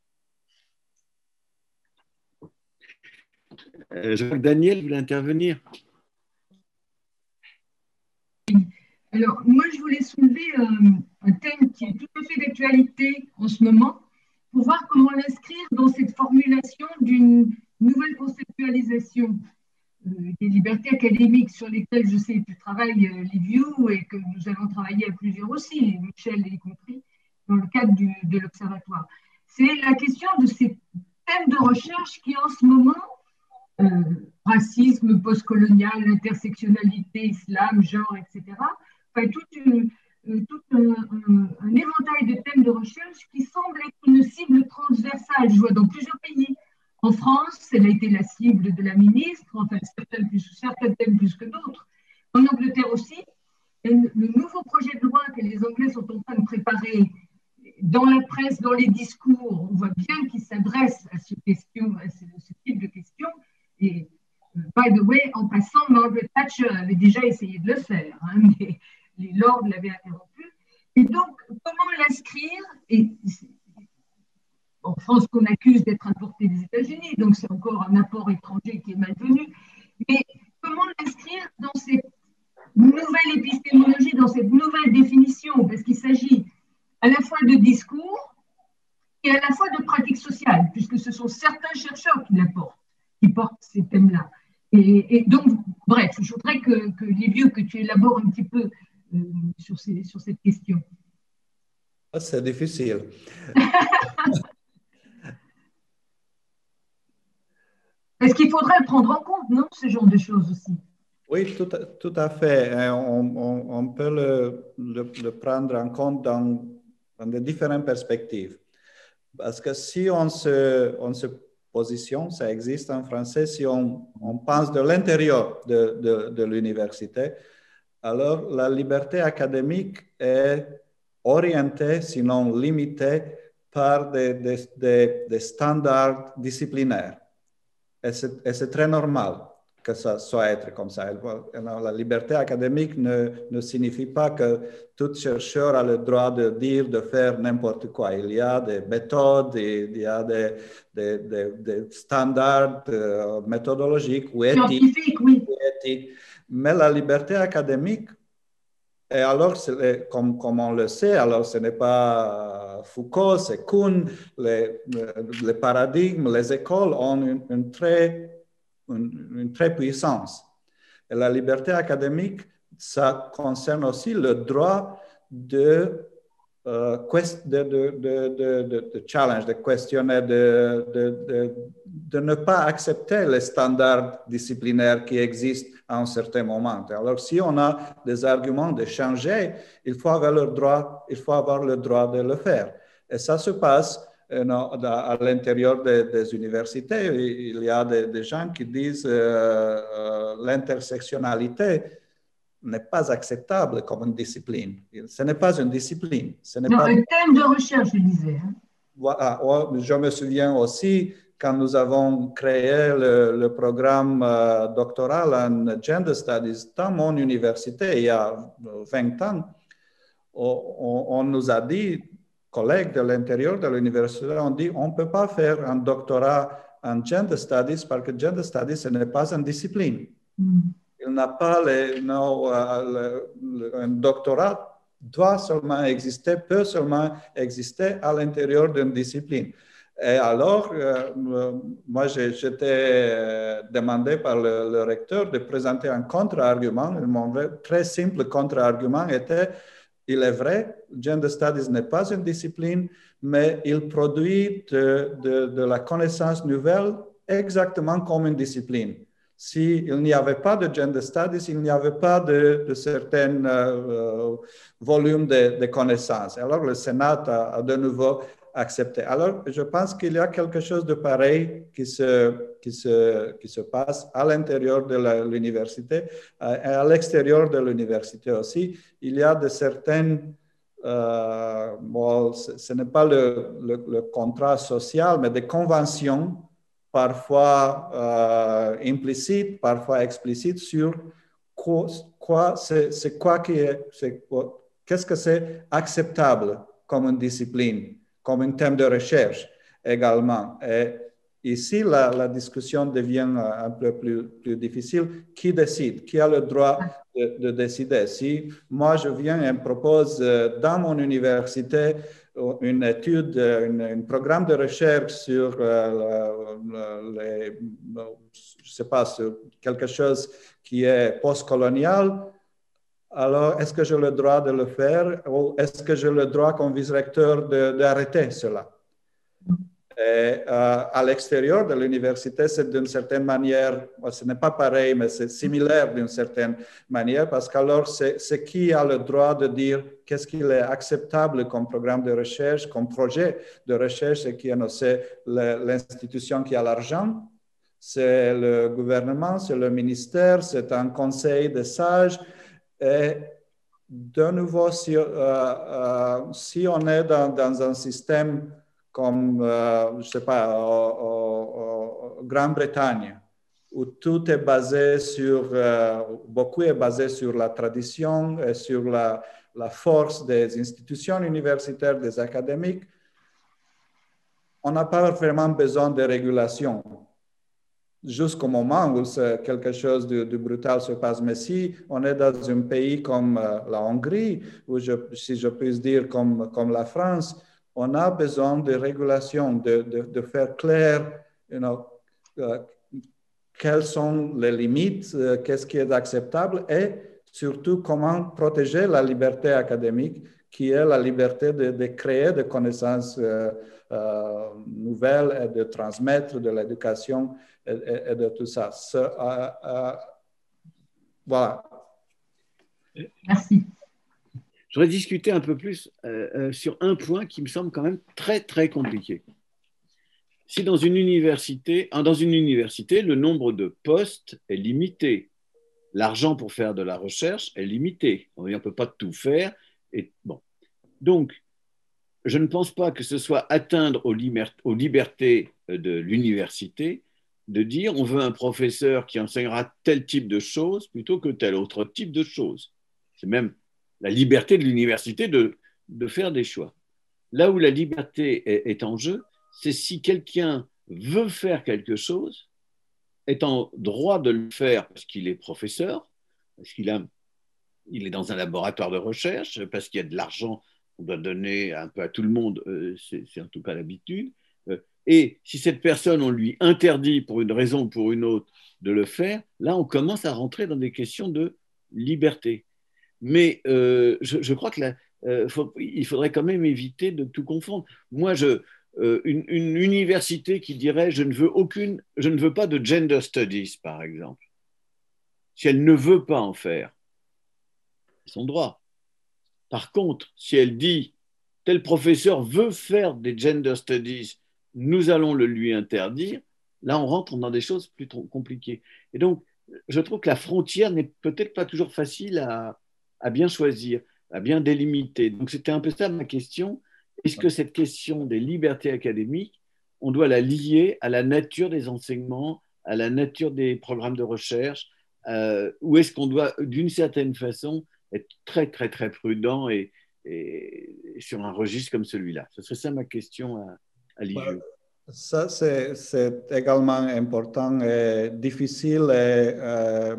Euh, je crois que Daniel voulait intervenir. Alors, Alors, moi, je voulais soulever euh, un thème qui est tout à fait d'actualité en ce moment, pour voir comment l'inscrire dans cette formulation d'une nouvelle conceptualisation euh, des libertés académiques sur lesquelles je sais que tu travailles, euh, Liviu, et que nous allons travailler à plusieurs aussi, Michel y compris, dans le cadre du, de l'Observatoire. C'est la question de ces thèmes de recherche qui, en ce moment, euh, racisme, postcolonial, intersectionnalité, islam, genre, et cetera, enfin, toute une, tout un, un, un éventail de thèmes de recherche qui semble être une cible transversale. Je vois dans plusieurs pays. En France, elle a été la cible de la ministre, enfin certains, plus, certains thèmes plus que d'autres. En Angleterre aussi, le nouveau projet de loi que les Anglais sont en train de préparer dans la presse, dans les discours, on voit bien qu'ils s'adressent à ce, question, à ce, ce type de questions. Et, by the way, en passant, Margaret Thatcher avait déjà essayé de le faire, hein, mais les lords l'avaient interrompu. Et donc, comment l'inscrire? Et en France, qu'on accuse d'être importé des États-Unis, donc c'est encore un apport étranger qui est malvenu. Mais comment l'inscrire dans cette nouvelle épistémologie, dans cette nouvelle définition? Parce qu'il s'agit à la fois de discours et à la fois de pratiques sociales, puisque ce sont certains chercheurs qui l'apportent, qui portent ces thèmes-là. Et, et donc, bref, je voudrais que, que Liviu, que tu élabores un petit peu euh, sur, ces, sur cette question. C'est difficile. Est-ce qu'il faudrait le prendre en compte, non, ce genre de choses aussi? Oui, tout, tout à fait. On, on, on peut le, le, le prendre en compte dans, dans de différentes perspectives. Parce que si on se, on se positionne, ça existe en français, si on, on pense de l'intérieur de, de, de l'université, alors la liberté académique est orientée, sinon limitée, par des, des, des, des standards disciplinaires. Et c'est très normal que ça soit être comme ça. La liberté académique ne, ne signifie pas que tout chercheur a le droit de dire, de faire n'importe quoi. Il y a des méthodes, il y a des, des, des, des standards euh, méthodologiques ou éthiques, oui. ou éthiques. Mais la liberté académique, et alors, comme, comme on le sait, alors ce n'est pas Foucault, c'est Kuhn, les, les paradigmes, les écoles ont une, une très Une, une très puissance. Et la liberté académique, ça concerne aussi le droit de, euh, de, de, de, de, de challenge, de questionner, de, de, de, de ne pas accepter les standards disciplinaires qui existent à un certain moment. Alors, si on a des arguments de changer, il faut avoir le droit, il faut avoir le droit de le faire. Et ça se passe à l'intérieur des, des universités. Il y a des, des gens qui disent que euh, l'intersectionnalité n'est pas acceptable comme une discipline. Ce n'est pas une discipline. Ce n'est non, pas un thème de recherche, je disais. Hein. Voilà. Je me souviens aussi quand nous avons créé le, le programme euh, doctoral en Gender Studies dans mon université il y a vingt ans, on, on nous a dit, collègues de l'intérieur de l'université ont dit on ne peut pas faire un doctorat en Gender Studies parce que Gender Studies, ce n'est pas une discipline. Mm. Il n'a pas les, non, le, le, un doctorat doit seulement exister, peut seulement exister à l'intérieur d'une discipline. Et alors, euh, moi, j'étais demandé par le, le recteur de présenter un contre-argument. Mon très simple contre-argument était il est vrai, Gender Studies n'est pas une discipline, mais il produit de, de, de la connaissance nouvelle exactement comme une discipline. S'il n'y avait pas de Gender Studies, il n'y avait pas de, de certains euh, volumes de, de connaissances. Alors le Sénat a, a de nouveau accepté. Alors je pense qu'il y a quelque chose de pareil qui se, qui se, qui se passe à l'intérieur de l'université et à l'extérieur de l'université aussi. Il y a de certaines, euh, bon, ce, ce n'est pas le, le, le contrat social, mais des conventions parfois euh, implicites, parfois explicites sur quoi, quoi c'est quoi qui est, qu'est-ce que c'est acceptable comme une discipline, comme un thème de recherche également. Et Ici, la, la discussion devient un peu plus, plus difficile. Qui décide? Qui a le droit de, de décider? Si moi, je viens et propose dans mon université une étude, un programme de recherche sur, euh, les, je sais pas, sur quelque chose qui est postcolonial, alors est-ce que j'ai le droit de le faire ou est-ce que j'ai le droit comme vice-recteur d'arrêter cela? Et, euh, à l'extérieur de l'université, c'est d'une certaine manière, ce n'est pas pareil, mais c'est similaire d'une certaine manière, parce qu'alors, c'est qui a le droit de dire qu'est-ce qu'il est acceptable comme programme de recherche, comme projet de recherche, et qui c'est l'institution qui a l'argent, c'est le gouvernement, c'est le ministère, c'est un conseil de sages. Et de nouveau, si, euh, euh, si on est dans, dans un système comme, euh, je ne sais pas, en Grande-Bretagne, où tout est basé sur, euh, beaucoup est basé sur la tradition et sur la, la force des institutions universitaires, des académiques, on n'a pas vraiment besoin de régulation. Jusqu'au moment où quelque chose de, de brutal se passe. Mais si on est dans un pays comme euh, la Hongrie, ou je, si je puis dire comme, comme la France, on a besoin de régulation, de, de, de faire clair, you know, uh, quelles sont les limites, uh, qu'est-ce qui est acceptable et surtout comment protéger la liberté académique, qui est la liberté de, de créer des connaissances uh, uh, nouvelles et de transmettre de l'éducation et, et, et de tout ça. So, uh, uh, voilà. Merci. Je voudrais discuter un peu plus euh, euh, sur un point qui me semble quand même très, très compliqué. Si dans une université, dans une université, le nombre de postes est limité, l'argent pour faire de la recherche est limité. On ne peut pas tout faire. Et, bon. Donc, je ne pense pas que ce soit atteindre aux, aux libertés de l'université de dire on veut un professeur qui enseignera tel type de choses plutôt que tel autre type de choses. C'est même la liberté de l'université de, de faire des choix. Là où la liberté est, est en jeu, c'est si quelqu'un veut faire quelque chose, est en droit de le faire parce qu'il est professeur, parce qu'il a, il est dans un laboratoire de recherche, parce qu'il y a de l'argent qu'on doit donner un peu à tout le monde, euh, c'est, c'est en tout cas l'habitude. Euh, et si cette personne, on lui interdit pour une raison ou pour une autre de le faire, là, on commence à rentrer dans des questions de liberté. Mais euh, je, je crois qu'il euh, faut, faudrait quand même éviter de tout confondre. Moi, je, euh, une, une université qui dirait je ne veux aucune, je ne veux pas de gender studies, par exemple, si elle ne veut pas en faire, c'est son droit. Par contre, si elle dit tel professeur veut faire des gender studies, nous allons le lui interdire, là, on rentre dans des choses plus compliquées. Et donc, je trouve que la frontière n'est peut-être pas toujours facile à à bien choisir, à bien délimiter. Donc, c'était un peu ça ma question. Est-ce que cette question des libertés académiques, on doit la lier à la nature des enseignements, à la nature des programmes de recherche, euh, ou est-ce qu'on doit, d'une certaine façon, être très, très, très prudent et, et, et sur un registre comme celui-là? Ce serait ça ma question à, à Liviu. Ça, c'est, c'est également important et difficile et euh,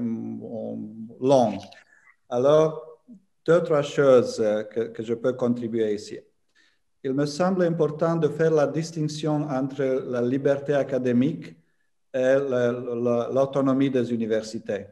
long. Alors, deux, trois choses que, que je peux contribuer ici. Il me semble important de faire la distinction entre la liberté académique et l'autonomie des universités.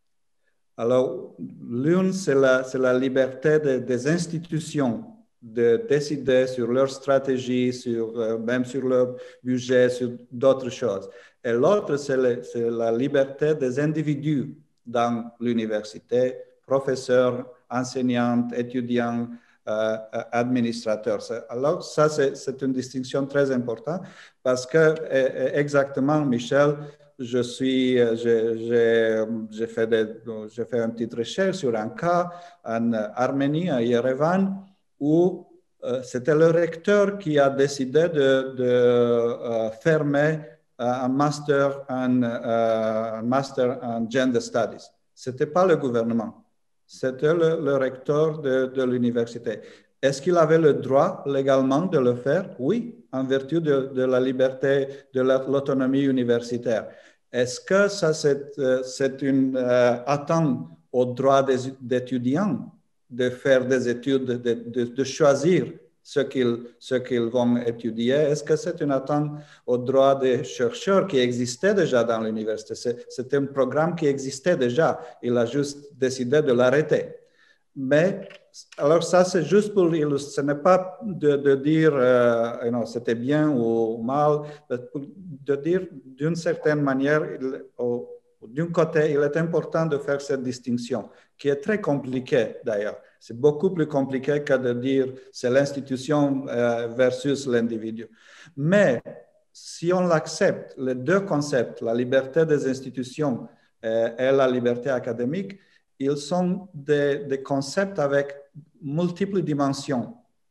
Alors, l'une, c'est la, c'est la liberté de, des institutions de décider sur leur stratégie, sur, euh, même sur leur budget, sur d'autres choses. Et l'autre, c'est, le, c'est la liberté des individus dans l'université, professeurs, enseignants, étudiants, euh, administrateurs. Alors, ça, c'est, c'est une distinction très importante parce que, exactement, Michel, je suis, j'ai, j'ai, j'ai, fait des, j'ai fait une petite recherche sur un cas en Arménie, à Yerevan, où euh, c'était le recteur qui a décidé de, de euh, fermer un master en, euh, un master en Gender Studies. Ce n'était pas le gouvernement, c'était le, le recteur de, de l'université. Est-ce qu'il avait le droit légalement de le faire? Oui, en vertu de, de la liberté, de l'autonomie universitaire. Est-ce que ça, c'est, c'est une euh, attente au droit des étudiants de faire des études, de, de, de choisir ce qu'ils, ce qu'ils vont étudier? Est-ce que c'est une attente au droit des chercheurs qui existait déjà dans l'université? C'est, c'est un programme qui existait déjà. Il a juste décidé de l'arrêter. Mais, alors ça, c'est juste pour illustrer. Ce n'est pas de, de dire euh, non, c'était bien ou mal, de dire d'une certaine manière, d'un côté, il est important de faire cette distinction, qui est très compliquée d'ailleurs. C'est beaucoup plus compliqué que de dire c'est l'institution euh, versus l'individu. Mais si on l'accepte, les deux concepts, la liberté des institutions euh, et la liberté académique, ils sont des, des concepts avec multiples dimensions.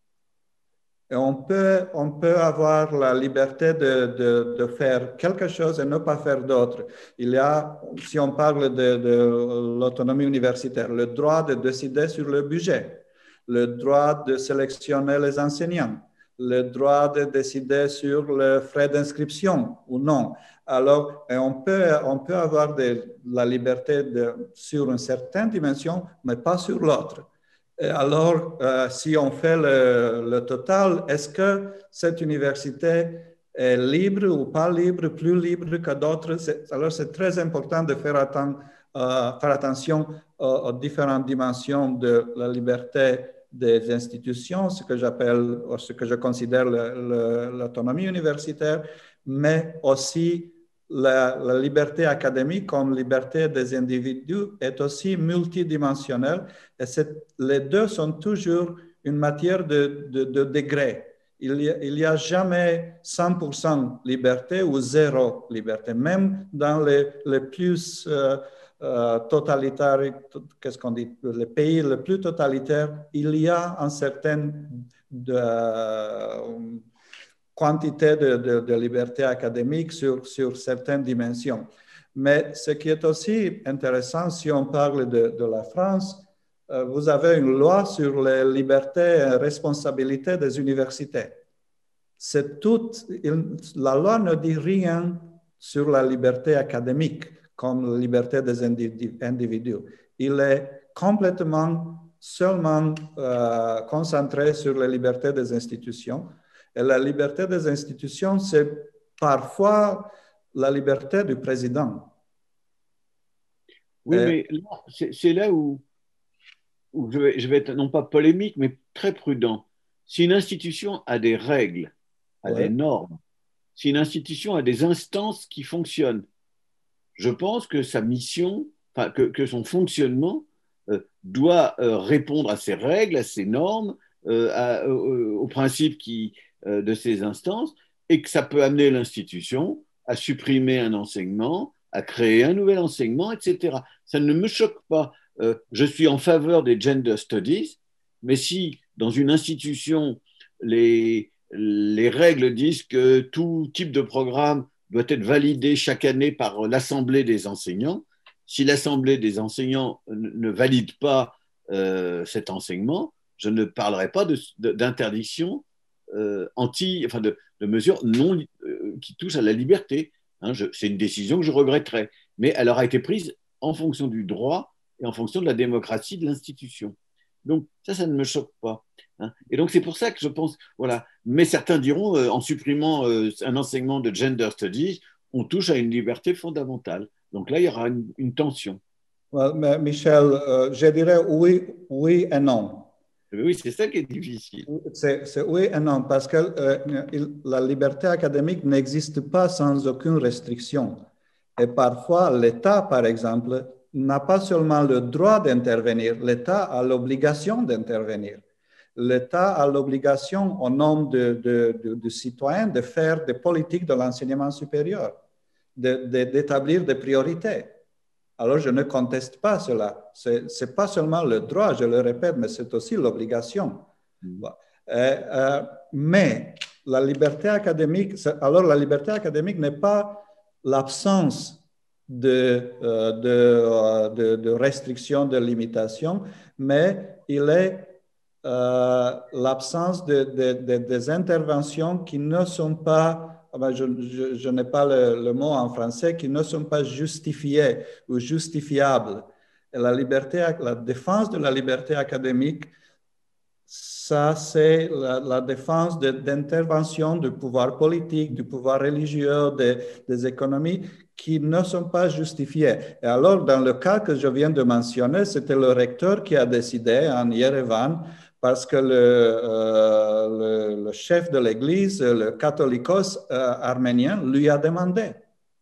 Et on peut, on peut avoir la liberté de, de, de faire quelque chose et ne pas faire d'autre. Il y a, si on parle de, de l'autonomie universitaire, le droit de décider sur le budget, le droit de sélectionner les enseignants, le droit de décider sur le frais d'inscription ou non. Alors, on peut, on peut avoir de, la liberté de, sur une certaine dimension, mais pas sur l'autre. Et alors, euh, si on fait le, le total, est-ce que cette université est libre ou pas libre, plus libre que d'autres? Alors, c'est très important de faire, atten, euh, faire attention aux, aux différentes dimensions de la liberté des institutions, ce que j'appelle, ce que je considère l'autonomie universitaire, mais aussi la, la liberté académique comme liberté des individus est aussi multidimensionnelle et les deux sont toujours une matière de, de, de degré. Il n'y a, il y a jamais cent pour cent liberté ou zéro liberté, même dans les, les plus euh, euh, totalitaires, qu'est-ce qu'on dit, les pays les plus totalitaires, il y a une certaine de, euh, quantité de, de, de liberté académique sur, sur certaines dimensions. Mais ce qui est aussi intéressant, si on parle de, de la France, euh, vous avez une loi sur les libertés et responsabilités des universités. C'est tout, il, la loi ne dit rien sur la liberté académique comme la liberté des individus. Il est complètement seulement euh, concentré sur la liberté des institutions. Et la liberté des institutions, c'est parfois la liberté du président. Oui, Et... mais c'est là où, où je, vais, je vais être non pas polémique, mais très prudent. Si une institution a des règles, a ouais. des normes, si une institution a des instances qui fonctionnent, je pense que sa mission, enfin, que, que son fonctionnement euh, doit euh, répondre à ces règles, à ces normes, euh, à, euh, aux principes qui... de ces instances, et que ça peut amener l'institution à supprimer un enseignement, à créer un nouvel enseignement, et cetera. Ça ne me choque pas. Euh, je suis en faveur des gender studies, mais si dans une institution, les, les règles disent que tout type de programme doit être validé chaque année par l'Assemblée des enseignants, si l'Assemblée des enseignants ne valide pas euh, cet enseignement, je ne parlerai pas de, de, d'interdiction Euh, anti, enfin de, de mesures non, euh, qui touchent à la liberté. Hein, c'est une décision que je regretterais, mais elle aura été prise en fonction du droit et en fonction de la démocratie de l'institution. Donc ça, ça ne me choque pas. Hein. Et donc c'est pour ça que je pense, voilà. Mais certains diront, euh, en supprimant euh, un enseignement de gender studies, on touche à une liberté fondamentale. Donc là, il y aura une, une tension. Well, Michel, euh, je dirais oui, oui et non. Oui, c'est ça qui est difficile. C'est, c'est oui et non, parce que euh, il, la liberté académique n'existe pas sans aucune restriction. Et parfois, l'État, par exemple, n'a pas seulement le droit d'intervenir, l'État a l'obligation d'intervenir. L'État a l'obligation, au nom de, de, de, de citoyens, de faire des politiques de l'enseignement supérieur, de, de, d'établir des priorités. Alors, je ne conteste pas cela. Ce n'est pas seulement le droit, je le répète, mais c'est aussi l'obligation. Mmh. Euh, euh, mais la liberté académique, alors la liberté académique n'est pas l'absence de, euh, de, de, de restrictions, de limitations, mais il est euh, l'absence de, de, de, des interventions qui ne sont pas, je, je, je n'ai pas le, le mot en français, qui ne sont pas justifiées ou justifiables. Et la liberté, la défense de la liberté académique, ça, c'est la, la défense d'intervention du pouvoir politique, du pouvoir religieux, de, des économies qui ne sont pas justifiées. Et alors, dans le cas que je viens de mentionner, c'était le recteur qui a décidé en Yerevan parce que le, euh, le, le chef de l'Église, le catholicos euh, arménien, lui a demandé.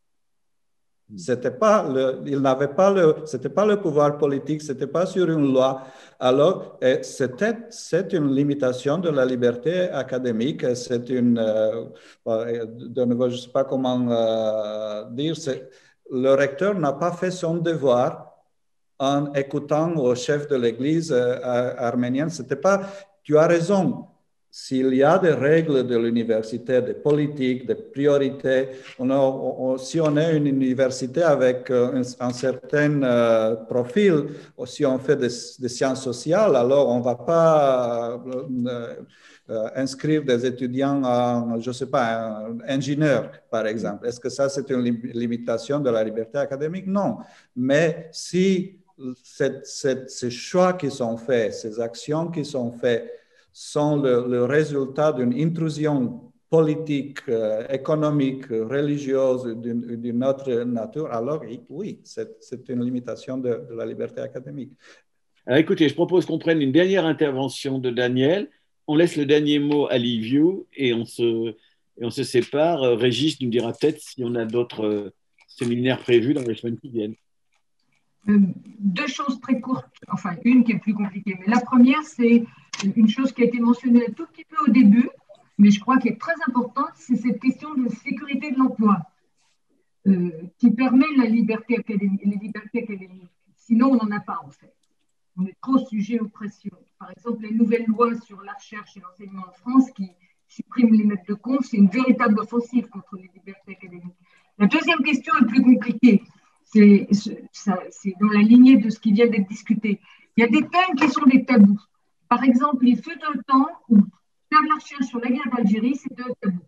C'était pas le, il n'avait pas le, c'était pas le pouvoir politique, c'était pas sur une loi. Alors, c'était, c'est une limitation de la liberté académique. C'est une, euh, de nouveau, je ne sais pas comment euh, dire, le recteur n'a pas fait son devoir en écoutant au chef de l'Église euh, arménienne. C'était pas, tu as raison. S'il y a des règles de l'université, des politiques, des priorités, on a, on, si on est une université avec un, un certain euh, profil, si on fait des, des sciences sociales, alors on ne va pas euh, euh, inscrire des étudiants en, je ne sais pas, ingénieurs, par exemple. Est-ce que ça, c'est une limitation de la liberté académique? Non. Mais si cette, cette, ces choix qui sont faits, ces actions qui sont faites, sont le, le résultat d'une intrusion politique, euh, économique, religieuse, d'une autre nature, alors oui, c'est une limitation de, de la liberté académique. Alors écoutez, je propose qu'on prenne une dernière intervention de Daniel. On laisse le dernier mot à Liviu et on se, et on se sépare. Régis nous dira peut-être si on a d'autres euh, séminaires prévus dans les semaines qui viennent. Euh, deux choses très courtes, enfin une qui est plus compliquée. Mais la première, c'est une chose qui a été mentionnée un tout petit peu au début, mais je crois qu'elle est très importante, c'est cette question de sécurité de l'emploi, euh, qui permet la liberté académique, les libertés académiques. Sinon, on n'en a pas en fait. On est trop sujet aux pressions. Par exemple, les nouvelles lois sur la recherche et l'enseignement en France qui suppriment les maîtres de conf, c'est une véritable offensive contre les libertés académiques. La deuxième question est plus compliquée. C'est dans la lignée de ce qui vient d'être discuté. Il y a des thèmes qui sont des tabous. Par exemple, il fut un temps où faire la recherche sur la guerre d'Algérie, c'était un tabou.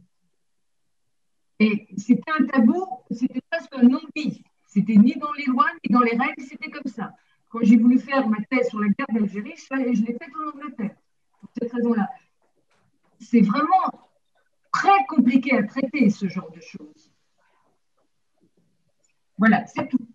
Et c'était un tabou, c'était presque un non-dit. C'était ni dans les lois, ni dans les règles, c'était comme ça. Quand j'ai voulu faire ma thèse sur la guerre d'Algérie, je, je l'ai faite en Angleterre, pour cette raison-là. C'est vraiment très compliqué à traiter, ce genre de choses. Voilà, c'est tout.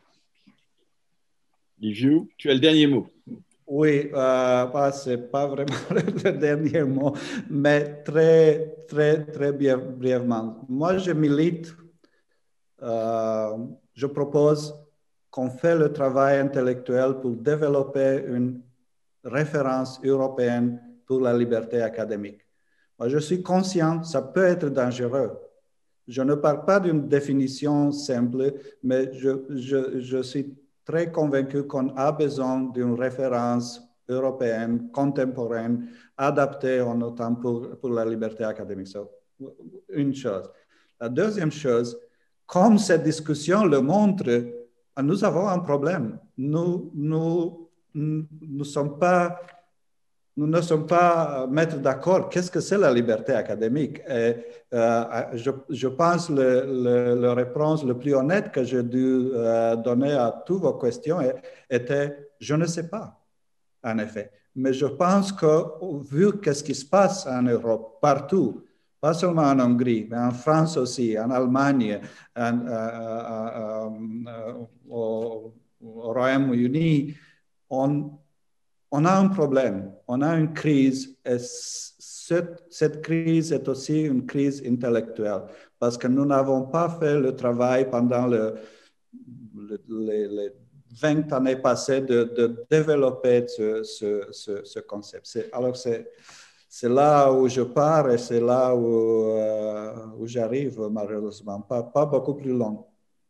Liviu, tu as le dernier mot. Oui, euh, ce n'est pas vraiment le dernier mot, mais très, très, très brièvement. Moi, je milite, euh, je propose qu'on fait le travail intellectuel pour développer une référence européenne pour la liberté académique. Moi, je suis conscient, ça peut être dangereux. Je ne parle pas d'une définition simple, mais je, je, je suis très convaincu qu'on a besoin d'une référence européenne, contemporaine, adaptée en autant pour, pour la liberté académique. So, une chose. La deuxième chose, comme cette discussion le montre, nous avons un problème. Nous, nous, nous sommes pas... Nous ne sommes pas mettre d'accord. Qu'est-ce que c'est la liberté académique? Et, euh, je, je pense que le, le, la réponse la plus honnête que j'ai dû euh, donner à toutes vos questions était « je ne sais pas », en effet. Mais je pense que, vu ce qui se passe en Europe, partout, pas seulement en Hongrie, mais en France aussi, en Allemagne, en, euh, euh, euh, au, au Royaume-Uni, on On a un problème, on a une crise, et cette, cette crise est aussi une crise intellectuelle, parce que nous n'avons pas fait le travail pendant le, le, les, les vingt années passées de, de développer ce, ce, ce, ce concept. Alors, c'est là où je pars et c'est là où, euh, où j'arrive, malheureusement, pas, pas beaucoup plus long.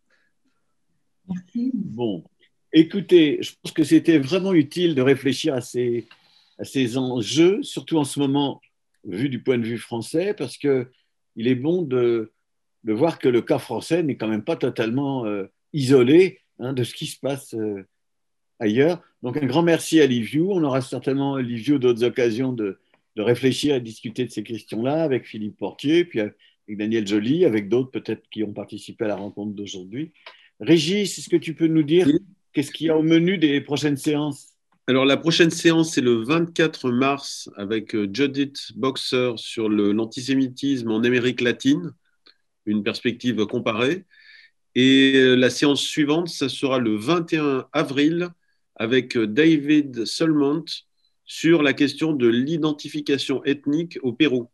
Merci. Bon. Écoutez, je pense que c'était vraiment utile de réfléchir à ces, à ces enjeux, surtout en ce moment, vu du point de vue français, parce qu'il est bon de, de voir que le cas français n'est quand même pas totalement euh, isolé hein, de ce qui se passe euh, ailleurs. Donc, un grand merci à Liviu. On aura certainement, Liviu, d'autres occasions de, de réfléchir et de discuter de ces questions-là avec Philippe Portier, puis avec Daniel Joly, avec d'autres peut-être qui ont participé à la rencontre d'aujourd'hui. Régis, est-ce que tu peux nous dire oui. Qu'est-ce qu'il y a au menu des prochaines séances? Alors, la prochaine séance, c'est le vingt-quatre mars avec Judith Boxer sur le, l'antisémitisme en Amérique latine, une perspective comparée. Et la séance suivante, ça sera le vingt et un avril avec David Solmont sur la question de l'identification ethnique au Pérou.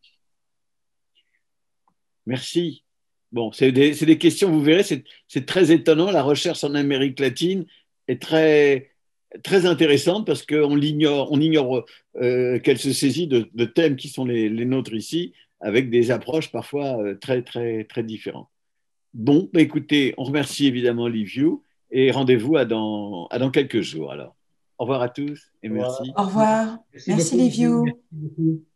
Merci. Bon, c'est des, c'est des questions, vous verrez, c'est, c'est très étonnant. La recherche en Amérique latine est très, très intéressante parce qu'on l'ignore, on ignore euh, qu'elle se saisit de, de thèmes qui sont les, les nôtres ici, avec des approches parfois euh, très, très, très différentes. Bon, bah écoutez, on remercie évidemment Liviu et rendez-vous à dans, à dans quelques jours. Alors, au revoir à tous et merci. Au revoir. Merci, merci Liviu. Merci beaucoup.